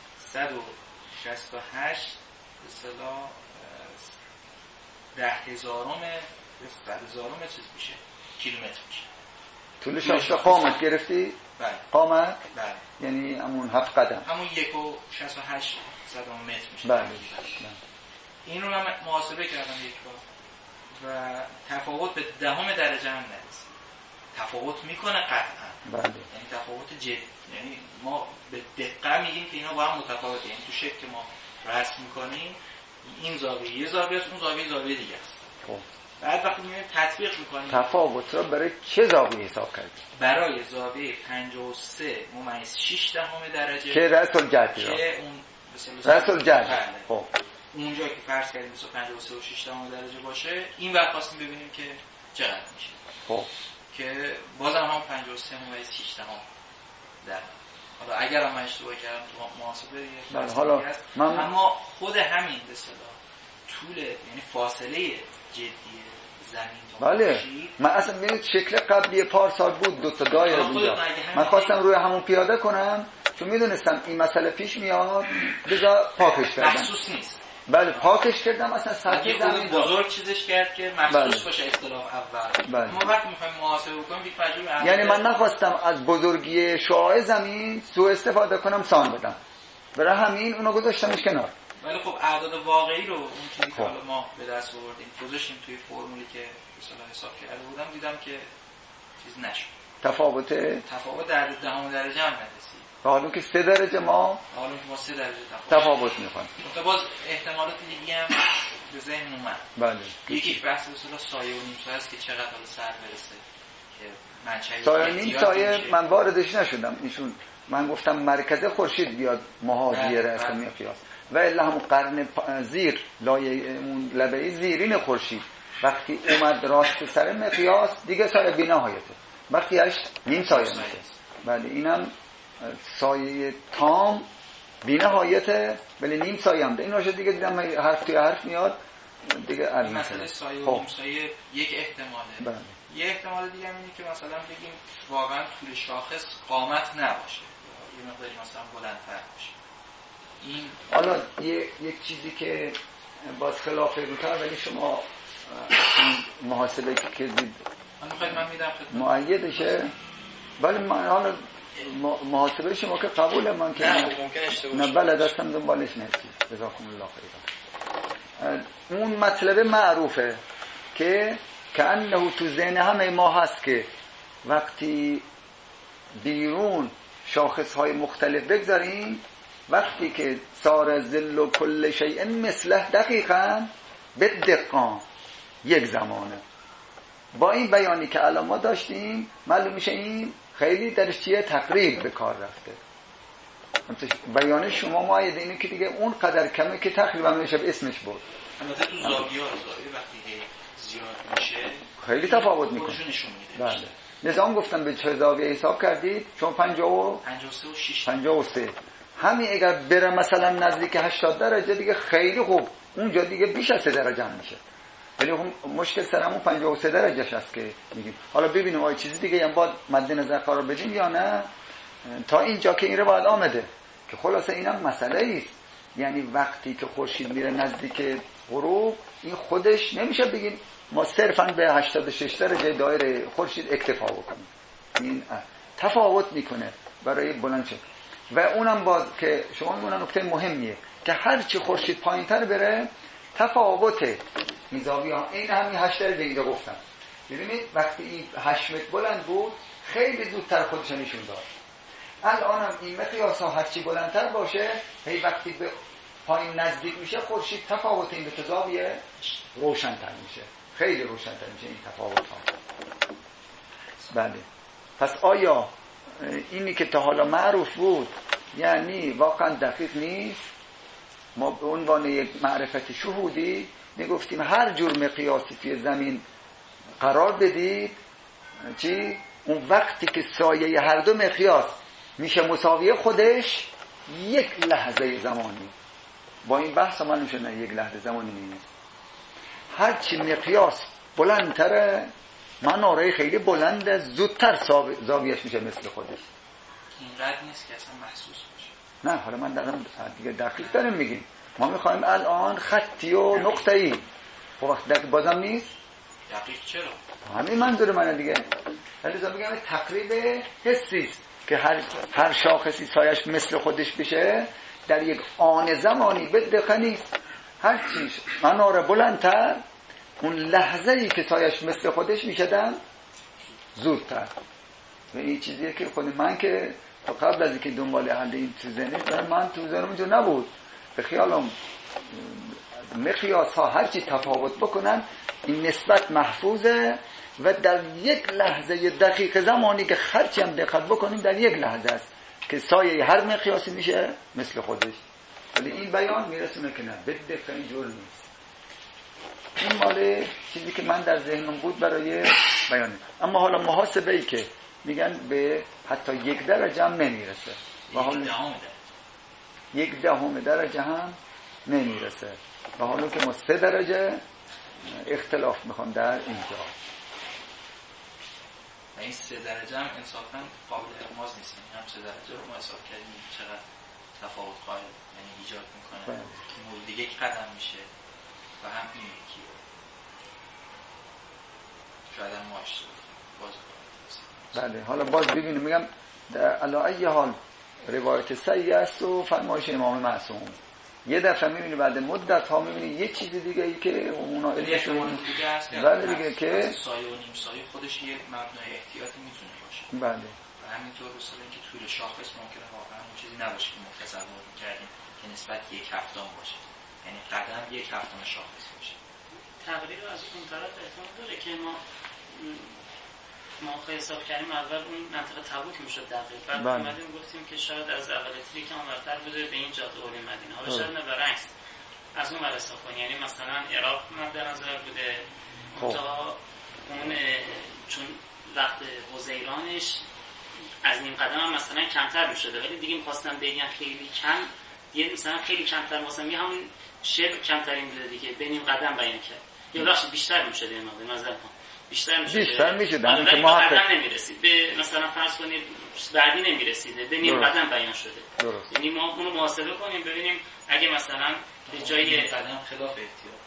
168 به اصطلاح 10,000 چیز میشه کیلومتر میشه. طول شاخص قامت گرفتی؟ بله. قامت؟ بله. یعنی همون 7 قدم. همون 1.68 متر میشه. بله. این رو من محاسبه کردم یک بار و تفاوت به 10 درجه هم نرسید. تفاوت میکنه قطعا. بله. یعنی تفاوت جدی، یعنی ما به دقت میگیم که اینا با هم متفاوته. یعنی تو شکل که ما رسم میکنیم این زاویه یه زاویه است، اون زاویه دیگه است. خب بعد وقتی میایم تطبیق میکنیم تفاوت رو برای چه زاویه حساب کردیم؟ برای زاویه 53.6 درجه که رأس الجدی را که اون رأس الجدی. خب اونجا که فرض کردیم 53.6 درجه باشه این وقت خواستیم ببینیم که چقدر میشه. خب که بازم هم 53.6 در حالا اگر هم اشتباه کردم تو محاسبه بله. حالا اما خود همین به اصطلاح طول یعنی فاصله جدی زمین تا بله من اصلا ببینید شکل قبلی پارسال بود 2 تا دایره اونجا من خواستم روی همون پیاده کنم چون میدونستم این مسئله پیش میاد بذار پاکش کردم. محسوس نیست. بله پاکش کردم اصلا سطح زمین بزرگ چیزش کرد که محسوس باشه اصطلاح اول. بله. ما وقتی میخوایم محاسبه بکنیم یک مجبور یعنی من نخواستم از بزرگی شعاع زمین سوء استفاده کنم سان بدم برای همین اونو گذاشتمش کنار. ولی خب اعداد واقعی رو اون چیزی که حالا ما به دست آوردیم گذاشتیم توی فرمولی که مثلا حساب کرده بودم دیدم که چیز نشد. تفاوت در 10 درجه هم نرسید. حالا که 3 درجه ما 3 درجه تفاوت می‌کنیم. تو باز احتمالات دیگه هم به ذهن اومد. بله. یکیش بحث مثلا سایه و نیم سایه است که چقدر حالا سر برسه که منشأ سایه نیم سایه من واردش نشدم. ایشون من گفتم مرکز خورشید بیاد محاذی رأس مقیاس و الا همون قرن زیر لایه اون لبه زیرین خورشید وقتی اومد راست سر مقیاس دیگه سایه بی‌نهایته. وقتی اش نیم سایه میشه. بله اینم سایه تام بی‌نهایته ولی نیم سایه هم ده. این روش دیگه دیدم حرف توی حرف میاد دیگه عرض مسئله سایه و نیم سایه یک احتماله. بله. یه احتمال دیگه هم اینه که مثلا بگیم واقعا طول شاخص قامت نباشه یه مقداری مثلا بلندتر باشه. این حالا یک چیزی که باز خلاف روتر ولی شما محاسبه که کردید من میدم مؤیدشه ولی من حالا محاسبه شما که قبول من که ممکن اشتباه نه بله دستم دنبالش نیستی جزاکم الله خیرا. اون مطلب معروفه که کأنه تو ذهن همه ما هست که وقتی بیرون شاخصهای مختلف بگذاریم، وقتی که صار ظل و کل شیء مثله دقیقاً به دقیقاً یک زمانه. با این بیانی که الان ما داشتیم معلوم میشه این خیلی درش چیه تقریب به کار رفته. بیان شما مایده اینه که دیگه اون قدر کمه که تقریبا میشه به اسمش بود. البته تو زاویه وقتی زیاد میشه خیلی تفاوت میکنه. بله. نظام گفتم به چه زاویه حساب کردید؟ چون 53 و 6 53. همین اگر بره مثلا نزدیک 80 درجه دیگه خیلی خوب، اونجا دیگه بیش از 3 درجه میشه. ولی مشکل سرمون 53 درجهش هست که میگیم. حالا ببینیم آیا چیزی دیگه هم باید مد نظر قرار بدیم یا نه. تا اینجا که این رو باید آمده که خلاصه اینم مسئله است. یعنی وقتی که خورشید میره نزدیک غروب این خودش نمیشه بگیم ما صرفاً به 86 درجه دایره خورشید اکتفا بکنیم. این تفاوت میکنه برای بلند شد. و اونم باز که شما میگن نکته مهمیه که هر چی خورشید پایینتر بره تفاوت این زاویه ها این همین 8 درجه اینجا گفتم. ببینید وقتی این 8 متر بلند بود خیلی زودتر خودش نشون داد. الانم این مقیاس ها هرچی بلندتر باشه هی وقتی به پایین نزدیک میشه خورشید تفاوت این دو زاویه روشن‌تر میشه، خیلی روشن‌تر میشه این تفاوت ها. بله. پس آیا اینی که تا حالا معروف بود یعنی واقعا دقیق نیست؟ ما به عنوان یک معرفت شهودی میگفتیم هر جور مقیاسی توی زمین قرار بدید چی؟ اون وقتی که سایه هر دو مقیاس میشه مساوی خودش یک لحظه زمانی. با این بحث من میشه نه یک لحظه زمانی نیست. هرچی مقیاس بلندتره مناره خیلی بلنده زودتر زاویهش میشه مثل خودش. اینقدر نیست که اصلا محسوس باشه. نه حالا من دارم دیگه دقیق دارم میگیم. ما میخوایم الان خطی و نقطه‌ای. خب وقت دقیق بازم نیست؟ دقیق چرا؟ همین منظور منه دیگه. ولی زمان بگم تقریب حسی است که هر شاخصی سایش مثل خودش بشه در یک آن زمانی به دقیقه نیست. هر چیز مناره بلندتر اون لحظه‌ای که سایش مثل خودش میشدن زودتر. و این چیزیه که خود من که تا قبل از اینکه دنبال حل این تو ذهنم من تو ذهنم اینجا نبود. به خیالم مقیاس ها هرچی تفاوت بکنن این نسبت محفوظه و در یک لحظه دقیق زمانی که هرچی هم دقت بکنیم در یک لحظه است که سایه هر مقیاسی میشه مثل خودش. ولی این بیان میرسونه که نه به دقیقه اینجور نیست. این مال چیزی که من در ذهنم بود برای بیانه. اما حالا محاسبه‌ای که میگن به حتی 1 درجه هم نمیرسه و حالا 1/10 درجه هم نمیرسه و حالا که ما 3 درجه اختلاف میخوام در اینجا. و این 3 درجه هم انصافا قابل اغماض نیست. هم 3 درجه رو ما حساب کردیم چقدر تفاوت قائل یعنی ایجاد میکنه. مورد یک قدم میشه و هم این یکی شاید هم ما اشتباه باز بله. حالا باز ببینیم میگم علی ای حال روایت صحیح است و فرمایش امام معصوم. یه دفعه میبینی بعد مدت ها میبینی یه چیز دیگه ای که اونا علمشون دیگه هست. بله دیگه که سایه و نیم سایه خودش یه مبنای احتیاطی میتونه باشه. بله. و همینطور مثلا اینکه طول شاخص ممکنه واقعا اون چیزی نباشه که ما تصور می‌کردیم که نسبت 1/7 باشه. یعنی قدم 1/7 شاخص باشه. تقریبا از اون طرف احتمال داره که ما حساب کردیم اول اون منطقه تبوک میشد دقیق. بعد اومدیم گفتیم که شاید از اول تریک هم برتر بوده به این جاده اولی مدینه. حالا شاید نه برعکس از اون ور حساب کنیم. یعنی مثلا عراق مد نظر بوده تا اون چون وقت حزیرانش از نیم قدم هم مثلا کمتر میشده ولی دیگه می‌خواستن بگن خیلی کم یه مثلا خیلی کمتر مثلا همون شبه کمترین بوده دیگه به نیم قدم بیان کرد. یا بخش بیشتر میشده این موقع مثلا بیشتر میشد همین که ما قدم نمیرسید به مثلا فرض کنید بعدی نمیرسیده به نیم قدم بیان شده. یعنی ما اونو محاسبه کنیم ببینیم اگه مثلا به جای قدم خلاف احتیاط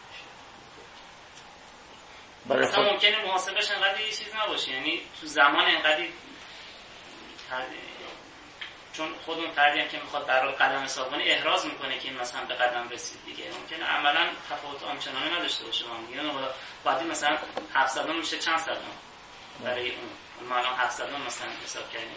باشه مثلا ممکنه محاسبهش انقدر یه چیز نباشه یعنی تو زمان انقدر چون خود اون فردی هم که میخواد برای قدم حساب کنه احراز میکنه که این مثلا به قدم رسید دیگه، ممکنه عملا تفاوت آنچنانی نداشته باشه با هم دیگه. بعد مثلا 700 میشه چند صد برای اون ما الان 700 مثلا حساب کردیم.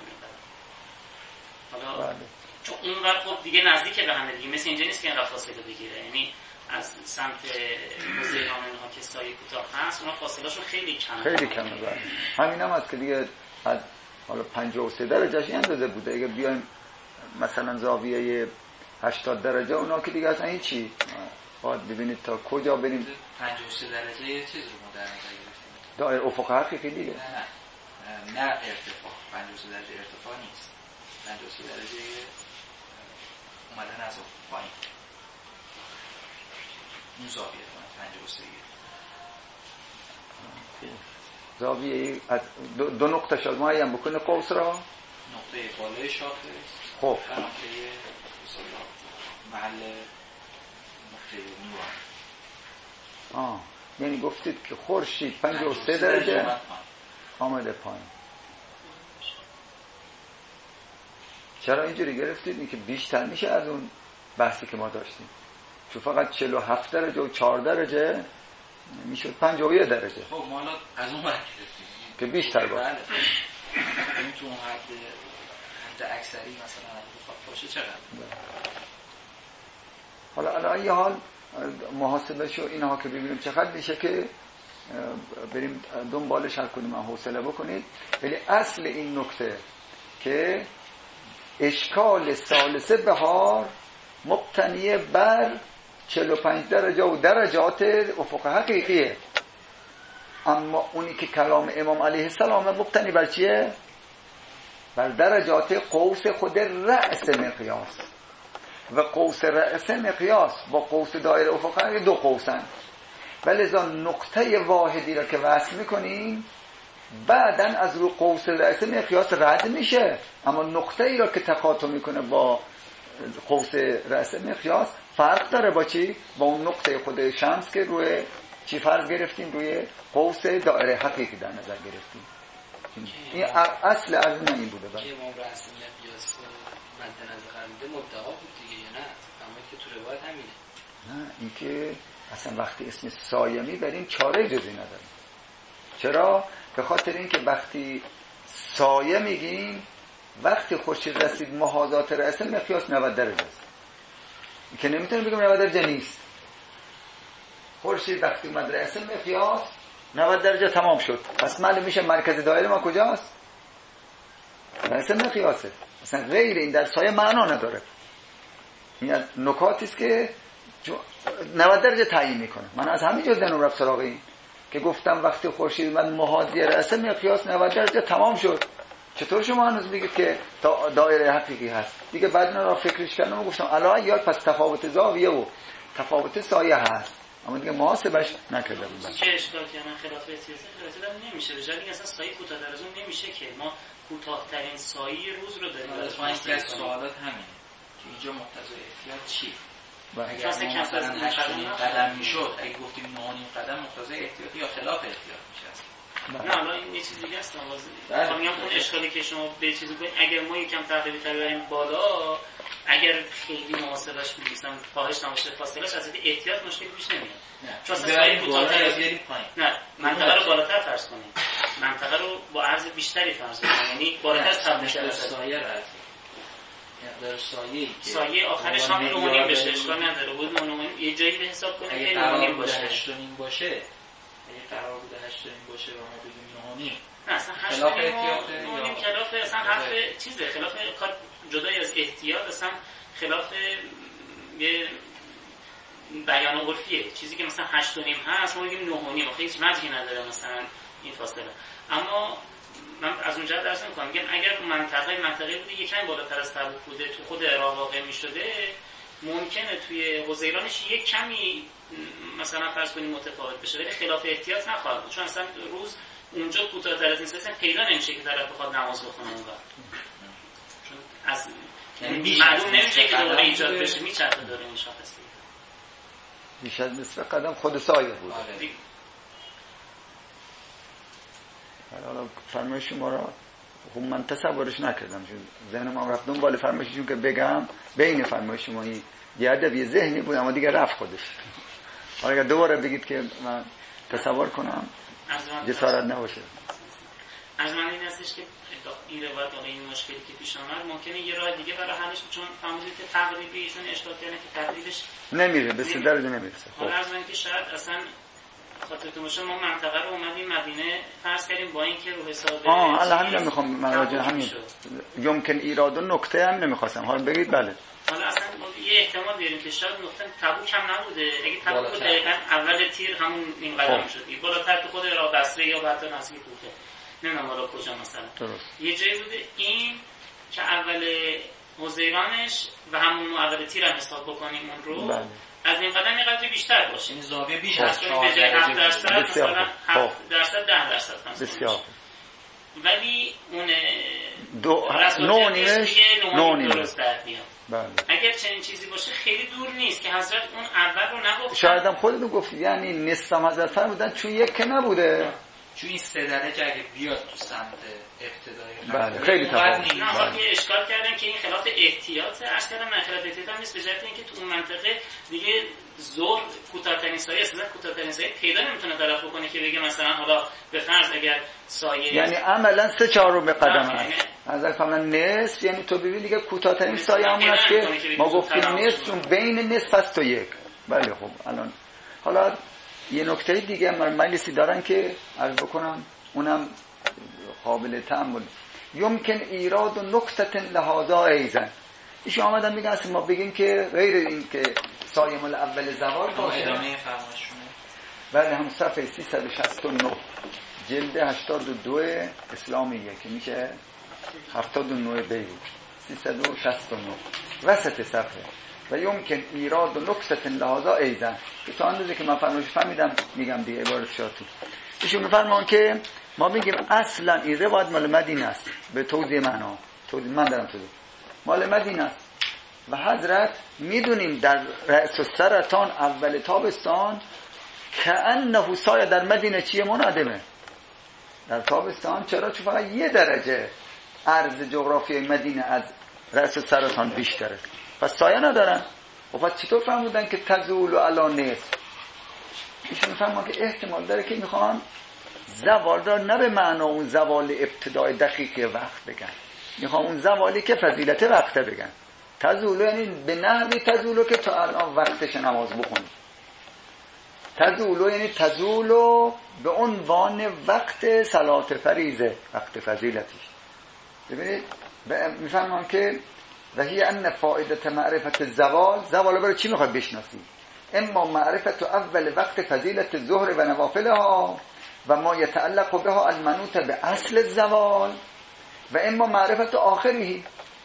حالا چون اون ور خب دیگه نزدیک به همه دیگه، مثل اینجا نیست که این فاصله بگیره، یعنی از سمت زیران اینها که سایه کوتاه هست اونها فاصله‌شون خیلی کمه. همین هم هست که دیگه از حالا 53 درجهش این اندازه بوده، اگه بیایم مثلا زاویه 80 درجه اونا که دیگه اصلا هیچی، باید ببینید تا کجا بریم. 53 درجه یه چیز رو ما در نظر گرفتیم، دایره افق حقیقی دیگه. نه ارتفاع 53 درجه ارتفاع نیست، 53 درجه اومدن از پایین اون زاویه 53 زاویه از دو نقطه شد معین بکنه قوس را، نقطه بالای شاخص خب نقطه محل نقطه نور. یعنی گفتید که خورشید 53 درجه آمده پایین. چرا اینجوری گرفتید؟ این که بیشتر میشه از اون بحثی که ما داشتیم، چون فقط 47 درجه و 4 درجه میشد 51 درجه. خب ما الان از اون وقت گرفتیم که بیشتر باشه. این تو اون حد اکثری مثلا باشه چقدر. حالا الان یه حال محاسبه شو اینها که ببینیم چقدر میشه که بریم دنبالش حل کنیم، حوصله بکنید. ولی اصل این نکته که اشکال ثالثه بهار مبتنی بر 45 درجه و درجات افق حقیقیه، اما اونی که کلام امام علیه السلام مبتنی بر چیه؟ بر درجات قوس خود رأس مقیاس، و قوس رأس مقیاس با قوس دایره افق حقیقی دو قوسن، ولذا نقطه واحدی را که وصل میکنیم بعداً از رو قوس رأس مقیاس رد میشه، اما نقطه ای را که تقاطع میکنه با قوس رأس مقیاس فرق داره با چی؟ با اون نقطه خود شمس که روی چی فرض گرفتیم؟ روی قوس دایره حقیقی در نظر گرفتیم. این اصل از من این بوده. که امام رأس مقیاس مد نظر قرار میده مدعا بود دیگه یا نه؟ اما که تو روایت همینه. نه، این که اصلا وقتی اسم سایه میبریم چاره جزی نداریم. چرا؟ به خاطر اینکه وقتی سایه میگیم وقتی خورشید رسید محاذات رأس مقیاس 90 درجه است، که نمیتونیم بگیم 90 درجه نیست. خورشید وقتی اومد رأس مقیاس 90 درجه تمام شد، پس معلوم میشه مرکز دایره ما کجاست؟ رأس مقیاسه. اصلا غیر این در سایه معنا نداره. این نکاتی است که 90 درجه تعیین میکنه. من از همین جز دنم رفت سراغ این که گفتم وقتی خورشید من محاذی رأس مقیاس 90 درجه تمام شد. چطور شما هنوز میگید که دایره حقیقی هست؟ دیگه بعد اینا را فکرش کردم و گفتم الان یاد پس تفاوت زاویه و تفاوت سایه هست، اما دیگه محاسبش نکرده بودم. چه اشکال کردن خلاف احتیاطی نمیشه. به جای دیگه اصلا سایه کوتاه‌تر از اون نمیشه که ما کوتاه‌ترین سایه روز رو داریم. از سوالات همینه که اینجا مقتضای احتیاط چی؟ اگه مثلا 8 قدم میشد، اگه گفتیم 9 قدم مقتضای احتیاط یا خلاف احتیاط میشه. نه الان این یه چیز دیگه است. من میگم اون اشکالی که شما به چیزی بگید اگر ما یکم تقریبی تر بریم بالا، اگر خیلی محاسبش می‌رسیم فاحش نباشه فاصلهش از احتیاط مشکلی پیش نمیاد. چون اصلا سایه کوتاه‌تر از پایین. نه، منطقه رو بالاتر فرض کنیم. منطقه رو با عرض بیشتری فرض کنیم. یعنی بالاتر از تبدیل سایه را در سایه آخرش هم 9.5 بشه، اشکال نداره. بود 9.5 یه جایی به حساب کنیم که 9.5 باشه. 8.5 باشه. اگه قرار بوده 8.5 باشه و ما بگیم 9.5. نه اصلا 8.5 خلاف اصلا حرف چیزه، خلاف کار جدای از احتیاط، اصلا خلاف یه بیان عرفیه. چیزی که مثلا 8.5 هست ما میگیم 9.5، خیلی هیچ وجهی نداره مثلا این فاصله. اما من از اونجا درس می‌کنم میگم اگر منطقه بوده یکم بالاتر از تبوک بوده تو خود عراق واقع می‌شده، ممکنه توی حزیرانش یک کمی مثلا فرض کنیم متفاوت بشه، ولی خلاف احتیاط نخواهد بود، چون اصلا روز اونجا کوتاه‌تر از این اصلا پیدا نمیشه که طرف بخواد نماز بخونه اونجا، چون از یعنی معلوم نمیشه که دوره ایجاد بشه، میچرخه دوره این شاخصی بیش از نصف قدم خود سایه بود. حالا فرمایش شما را خب من تصورش نکردم، چون ذهنم رفت دنبال فرمایششون که بگم بین فرمایش شما یه ادبی ذهنی بود اما دیگه رفت خودش. حالا اگر دوباره بگید که من تصور کنم جسارت نباشه. از من این هستش که این روایت و این مشکلی که پیش آمد ممکنه یه راه دیگه برای حلش، چون فهمیدید که تقریبی ایشون اشکال کردن که تقریبش نمیره به سه درجه نمیرسه. حالا از من که شاید اصلا خاطرتون باشه ما منطقه رو اومدیم مدینه فرض کردیم با اینکه رو حساب الان همین میخوام من راجع همین یمکن ایراد و نکته هم نمیخواستم حالا بگید. بله حالا اصلا یه احتمال بیاریم که شاید نقطه تبوک هم نبوده، اگه تبوک بود دقیقاً اول تیر همون نیم قدم شد بالاتر تو خود عراق بصره یا بعد نزدیک کوفه، نمیدونم حالا کجا مثلا درست. یه جایی بوده این که اول حزیرانش و همون اول تیر هم حساب بکنیم اون رو بله. از این قدم یه قدر بیشتر باشه، این زاویه بیش از به جای 7% مثلا 7% 10% بسیار. ولی اون نونیمش درست در بیاد. بله. اگر چنین چیزی باشه خیلی دور نیست که حضرت اون اول رو نگفتن. شاید هم خودتون گفتید یعنی نصف حضرت فرمودن چون یک که نبوده، چون این 3 درجه اگه بیاد تو سمت ابتدایی بله خیلی تفاوت. نه حالا یه اشکال کردن که این خلاف احتیاط اصلا نه خلاف احتیاط هم نیست، به جهت اینکه تو اون منطقه دیگه ظهر کوتاه‌ترین سایه اصلا کوتاه‌ترین سایه پیدا نمیتونه طرف بکنه که بگه مثلا حالا به فرض اگر سایه یعنی عملا 3/4 قدم است. حضرت فرمودن نصف، یعنی تو ببین دیگه کوتاه‌ترین سایه همون است که ما گفتیم نصف، چون بین نصف است تا یک. بله خب الان حالا یه نکته دیگه مجلسی دارن که عرض بکنم اونم قابل تأمل. یمکن ایراد و نکته لهذا ایزن. ایشون آمدن میگن اصلا ما بگیم که غیر این که سایه مال اول زوال باشه. ادامه فرمایشونه. بله هم صفحه 369 جلد 82 اسلامیه که میشه 79 بیروت 369 وسط صفحه. و یمکن ایراد و نکته لهذا ایزن که تا اندازه که من فرمایش فهمیدم میگم دیگه عبارت شاتون. ایشون میفرمان که ما میگیم اصلا این روایت مال مدینه است، به توضیح معنا توضیح من دارم توضیح مال مدینه است و حضرت میدونیم در رأس السرطان اول تابستان کأنه سایه در مدینه چیه منادمه در تابستان. چرا؟ چون فقط 1 درجه عرض جغرافیای مدینه از رأس السرطان بیشتره، پس سایه ندارن. و پس چطور فهمودن که تزول و علا نصف؟ ایشون فهمون که احتمال داره که میخوان زوال را نه به معنا اون زوال ابتدای دقیقی وقت بگن، میخوام اون زوالی که فضیلت وقت بگن. تزولو یعنی به نحوی تزولو که تا الان وقتش نماز بخونی. تزولو یعنی تزولو به عنوان وقت صلات فریضه، وقت فضیلتش. ببینید میفهمم که و هی ان فائدت معرفت زوال برای چی میخواد بشناسی؟ اما معرفت اول وقت فضیلت ظهر و نوافلها و ما یتعلق بها المنوط به اصل الزوال و اما معرفت آخره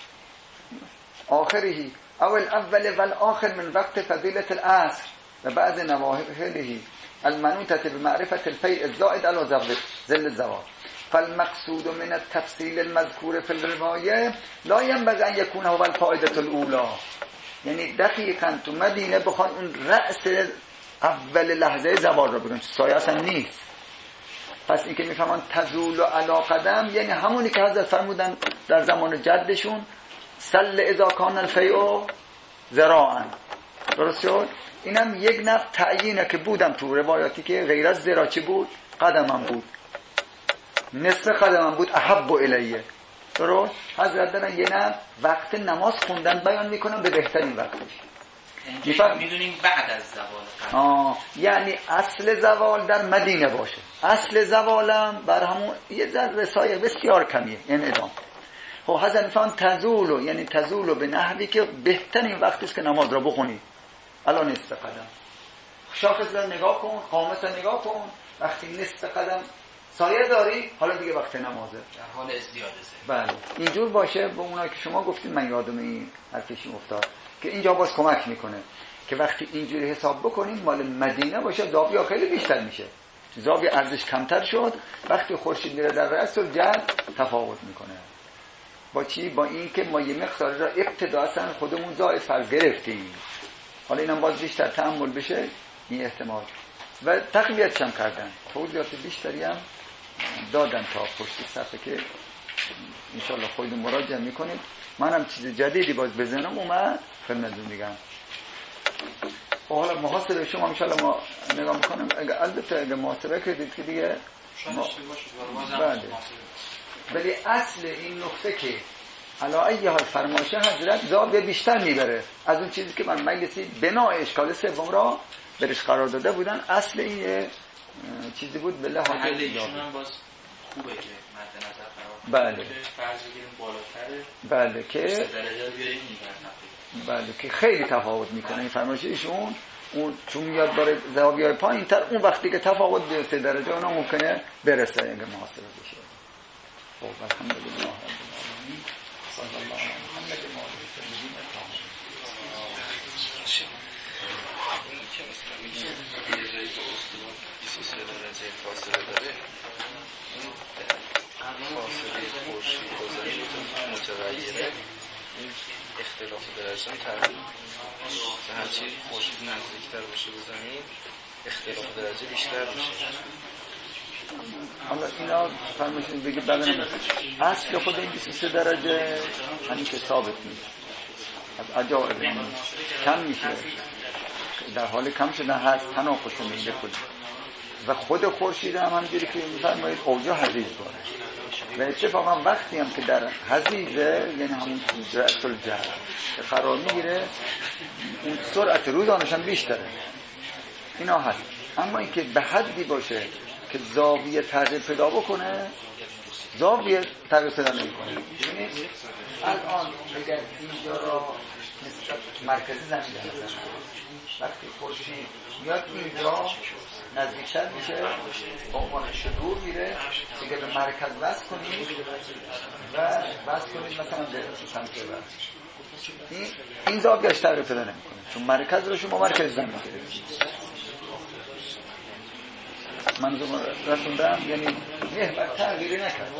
او الاول و الاخر من وقت فضیلت العصر و بعض نوافله المنوطة به معرفت الفیء الزائد علی ظل الزوال. فالمقصود من التفصیل المذکور فی الروایه لا ينبغي ان يكون هو الفائده الاولى. یعنی دقیقاً تو مدینه بخوان اون رأس اول لحظه زوال رو بگن، سایه اصلا نیست. پس این که میفهمن تزول علی قدم یعنی همونی که حضرت فرمودن در زمان جدشون سل اذا کان الفیء ذراعا. درست شد؟ اینم یک نوع تعیینه که بودم تو روایاتی که غیر از ذراع چی بود؟ قدمم بود، نصف قدمم بود، احب الیه. درست؟ حضرت دارن یه نه وقت نماز خوندن بیان میکنن به بهترین وقتش. میدونیم بعد از زوال. یعنی اصل زوال در مدینه باشه، اصل زوالم بر همون یه ذره سایه بسیار کمیه، یعنی ادام. خب حضرت میفهمن تزولو یعنی تزولو به نحوی که بهترین وقتی است که نماز را بخونی. الان نصف قدم شاخص را نگاه کن، قامت را نگاه کن، وقتی نصف قدم سایه داری حالا دیگه وقت نمازه، در حال ازدیاد است. بله اینجور باشه. به اونایی که شما گفتید من یادم این حرفشون افتاد که اینجا باز کمک میکنه که وقتی اینجوری حساب بکنیم مال مدینه باشه زاویه خیلی بیشتر میشه، زاویه ارزش کمتر شد. وقتی خورشید میره در رأس الجد تفاوت میکنه. با چی؟ با این که ما یه مقدار را ابتدا اصلا خودمون زائد فرض گرفتیم. حالا اینم باز بیشتر تأمل بشه این احتمال و تقویتش هم کردن، توضیحات بیشتری هم دادن تا پشت صفحه که انشالله خودتون مراجعه میکنید. منم چیز جدیدی باز بزنم اومد خدمتتون میگم. حالا محاسبه شما انشالله ما نگاه میکنم. البته اگه محاسبه کردید که دیگه بله. ولی اصل این نقطه که علا ای حال فرمایش حضرت زاویه بیشتر میبره از اون چیزی که من مجلسی بنا اشکال سوم را برش قرار داده بودن. اصل این چیزی بود به لحاظ حلشون باز خوبه که مد نظر قرار بله فرض بگیریم بالاتره بله که درجه بیاریم بله که خیلی تفاوت میکنه این فرمایش ایشون. اون چون میاد داره زاویه پایین تر اون وقتی که تفاوت به 3 درجه اونا ممکنه برسه اگه محاسبه بشه. خب الحمدلله رب العالمین صلی الله علی محمد و آله الطاهرین الطاهرین. یه جایی با استوار 23 درجه فاصله داره، فاصله خورشید با زمین متغیره، این اختلاف درجه هم تغییر. هرچی خورشید نزدیکتر باشه به زمین اختلاف درجه بیشتر میشه. حالا اینا فرمایشون بگه بله اصل خود این 23 درجه همین که ثابت نیست، از عجائب کم میشه، در حال کم شدن هست تناقض میده کلی. و خود خورشید هم همجوری که میفرمایید اوجه حضیض داره و اتفاقا وقتی هم که در حضیضه یعنی همون جرأت الجهر قرار میگیره اون سرعت روزانش هم بیشتره. اینا هست. اما اینکه به حدی باشه که زاویه تغییر پیدا بکنه، زاویه تغییر پیدا نمیکنه. یعنی الان اگر اینجا را مرکزی زمین هست وقتی خورشید میاد اینجا نزدیکتر میشه با عنوان دور میره دیگه به مرکز وصل کنید و وصل کنید مثلا به سمت وصل این زاویه‌اش تغییر پیدا نمیکنه چون مرکز رو شما مرکز زمین گرفتید. منظور رسوندم یعنی محور تغییری نکرد.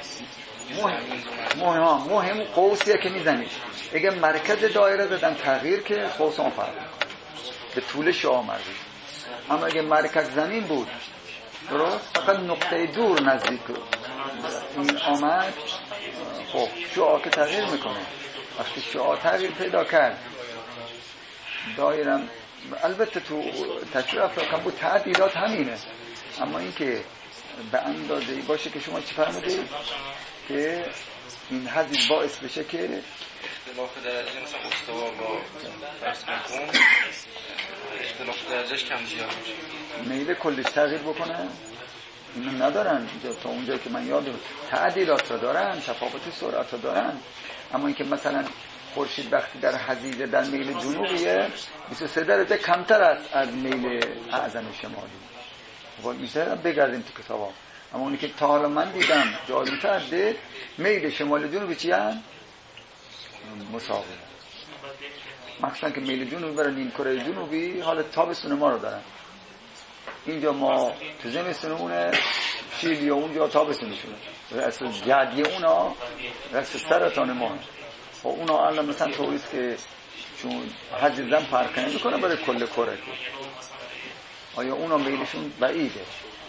مهم قوسیه که میزنید. اگه مرکز دایره زدن تغییر که قوس اون فرق به طول شعاع مربوط. اما اگه مرکز زمین بود درست فقط نقطه دور نزدیک این آمد خب شعاع که تغییر میکنه. وقتی شعاع تغییر پیدا کرد دایرم البته تو تشریح افلاکم بود تعدیلات همینه. اما این که به اندازه باشه که شما چی فرمودید که این حضیض باعث بشه که اختلاف درجه مثلا استوا با فرض کن اختلاف درجهش کم زیاد میشه، میل کلش تغییر بکنه. اینو ندارن تا اونجایی که من یادم تعدیلات را دارن، تفاوت سرعت را دارن. اما اینکه مثلا خورشید وقتی در حضیض در میل جنوبیه 23 درجه کمتر است از میل اعظم شمالی. میشه بگردیم تو کتابا. اما اونی که تا حالا من دیدم جایی متعدد میل شمال جنوبی چی هم؟ مساوی. مخصوصا که میل جنوبی برای نیم کره جنوبی حال تابستون ما رو دارن. اینجا ما تو زمستون شیلی و اونجا تابستونشون رأس جدی اونا رأس سرطان ما. و اونا الان مثلا طوریست که چون حضیض هم فرق نمیکنه برای کل کره. آیا اونا میلشون بعیده؟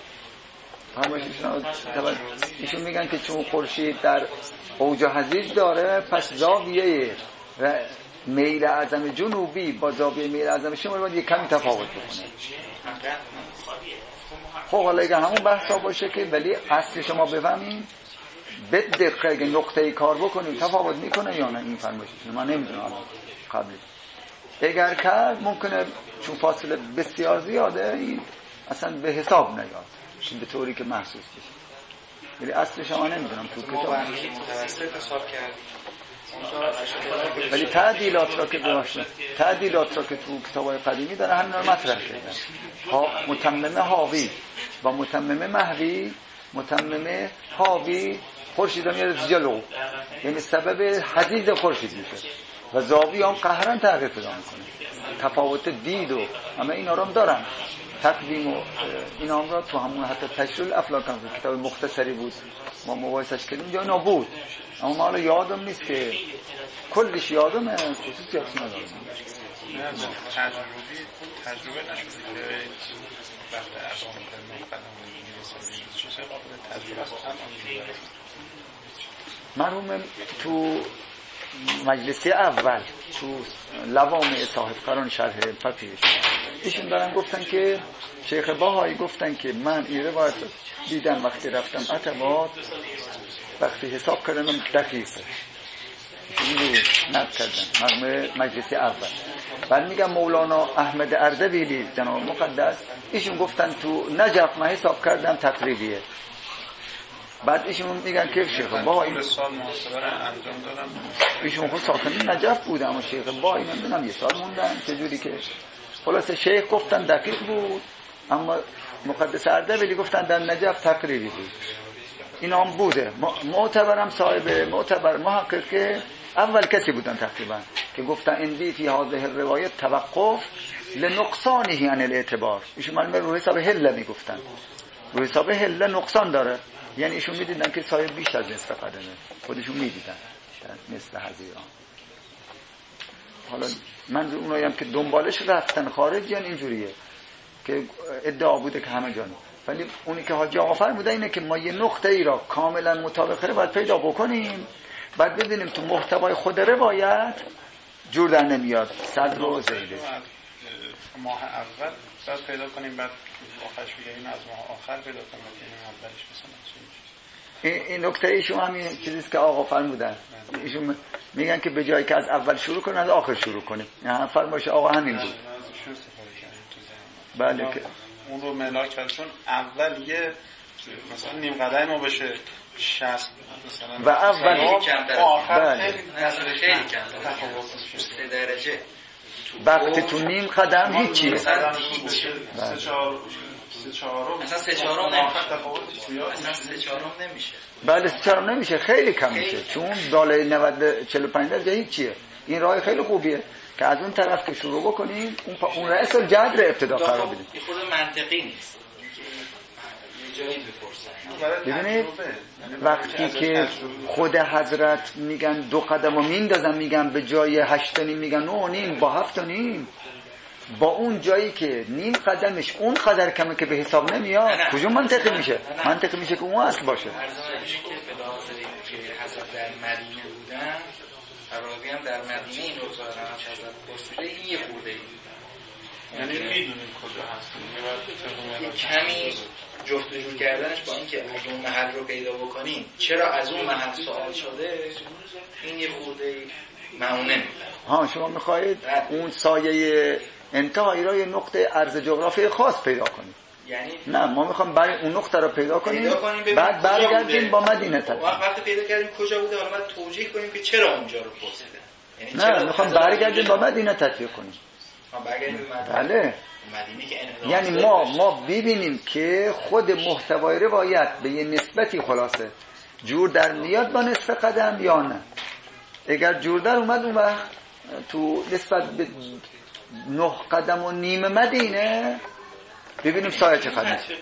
ایشون میگن که چون خورشید در اوج حضیض داره پس زاویه میل اعظم جنوبی با زاویه میل اعظم شمالی باید یک کمی تفاوت بکنه. خب حالا اگه همون بحثا باشه که ولی اصل شما بفهمین به دقیقه اگه نقطه‌ای کار بکنیم تفاوت میکنه یا نه این فرمایششون من نمیدونم قبلی. اگر کرد ممکنه چون فاصله بسیار زیاده این اصلا به حساب نیاد به طوری که محسوس بشه. ولی اصل شما نمیدونم تو کتاب متوسط حساب کرد. ولی تعدیلات را که داشتن تعدیلات را که تو کتاب‌های قدیمی داره همین رو مطرح کردن. متممه حاوی و متممه محوی. متممه حاوی خورشید میاد جلو یعنی سبب حضیض خورشید میشه و زاویه هم قهرن تغییر پیدا میکنه. تفاوت دید و همه اینا رو هم دارن. تقدیم و اینا هم را تو همون حتی تشریح افلاک هم کتاب مختصری بود ما مباحثش کردیم اینجا اینا بود. اما ما حالا یادم نیست که کلش یادمه خصوصیاتی ندارم. تجربه نشده که وقت ارقام مقدم میرسه چه قابل تجربه است هم مرحوم تو مجلسی اول تو لوامع صاحب قران شرح فتحش ایشون دارن گفتن که شیخ باهایی گفتن که من این روایت دیدم وقتی رفتم عتبات، وقتی حساب کردم دقیقه اینو نقد کردن مرحوم مجلسی اول. بعد میگم مولانا احمد اردبیلی جناب مقدس ایشون گفتن تو نجف من حساب کردم تقریبیه. بعد ایشون میگن که شیخ باهایی سال محاسبه رو انجام دادم، ایشون خود ساکن نجف بودن اما شیخ باهایی نمیدونم یه سال موندن چجوری که خلاصه شیخ گفتن دقیق بود اما مقدس اردبیلی گفتن در نجف تقریبی بود. این هم بوده معتبرم صاحب معتبر محقق که اول کسی بودن تقریبا که گفتن اندی فی هذه الروایت توقف لنقصانه عن الاعتبار. ایشون معلومه رو حساب هله میگفتن، رو حساب هله نقصان داره، یعنی ایشون میدیدن که صاحب بیش از نصف قدمه، خودشون میدیدن مثل حزیران. حالا من اونایی هم که دنبالش رفتن خارج یعنی اینجوریه که ادعا بوده که همه جانو، ولی اونی که حاجی آقا فرموده اینه که ما یه نقطه ای را کاملا مطابقه باید پیدا بکنیم، بعد ببینیم تو محتوای خود روایت جور در نمیاد صدر و زیده ماه اول بعد پیدا کنیم، بعد آخرش بگیم از ماه آخر پیدا کنیم این اولش مثلا این نکته ایشون همین چیزیست که آقا فرمودن. ایشون میگن که به جایی که از اول شروع کنیم از آخر شروع کنیم، یعنی فرمایش آقا همین بود. بله که اون رو ملاک کرد چون اول یه مثلا نیم قدم ما بشه 60 مثلا و اول آخر خیلی کم 3 درجه وقتی تو نیم قدم هیچیه مثلا 3/4 مثلا 3/4 نمیشه. بله 3/4 نمیشه، خیلی کم میشه چون بالای 45 درجه هیچیه. این راه خیلی خوبیه که از اون طرف که شروع بکنیم اون رأس الجدر ابتدا قرار بدیم. این خود منطقی نیست یه جایی بپرسن. ببینید وقتی که خود حضرت میگن 2 قدم رو میندازن میگن به جای 8 تا نیم میگن 9.5 با 7 تا نیم، با اون جایی که نیم قدمش اون قدر کمه که به حساب نمیاد کجا منطقی میشه؟ منطقی میشه که اون اصل باشه. ارزش که به لحاظ که حضرت در مدینه بودن فراوی هم در مدینه این روزا هم حضرت پرسیده این یه خورده یعنی میدونیم کجا هستیم یه کمی جفتجو کردنش با اینکه از اون محل رو پیدا بکنیم چرا از اون محل سوال شده این یه خورده معونه میکنه. شما میخواهید اون سایه انتهایی را یه نقطه عرض جغرافی خاص پیدا کنید، یعنی نه ما میخوام برای اون نقطه رو پیدا کنیم بعد برگردیم با مدینه تا وقتی پیدا کردیم کجا بوده حالا باید توجیه کنیم که چرا اونجا رو پرسیدن. یعنی نه میخوام برگردیم با مدینه تطبیق کنیم. بله یعنی ما ببینیم که خود محتوای روایت به یه نسبتی خلاصه جور در میاد با نصف قدم یا نه. اگر جور در اومد اون وقت تو نسبت به 9 قدم و نیم مدینه ببینیم سایه چقدر میشه.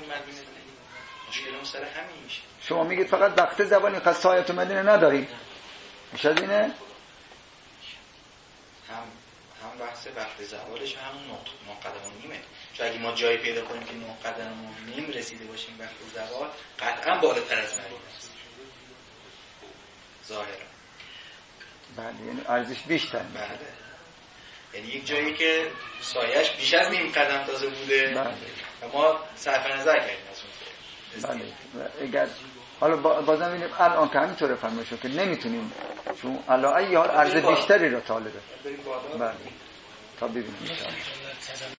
شما میگید فقط وقت زبانی خواست سایه تو مدینه نداریم میشه از اینه هم بحث وقت زوالش هم 9 قدم و نیمه. چون اگه ما جایی پیدا کنیم که 9 قدم و نیم رسیده باشیم وقت زوال قطعا بالاتر از مدینه است ظاهرا. بله یعنی ارزش بیشتر. بله یعنی یک جایی که سایه‌اش بیش از نیم قدم تازه بوده. بله. و ما صرف نظر کردیم از اون. بله اگر حالا بازم ببینیم الان که همینطوره فرمایش که نمیتونیم چون الان ای حال ارز بیشتری را طالبه. بله تا ببینیم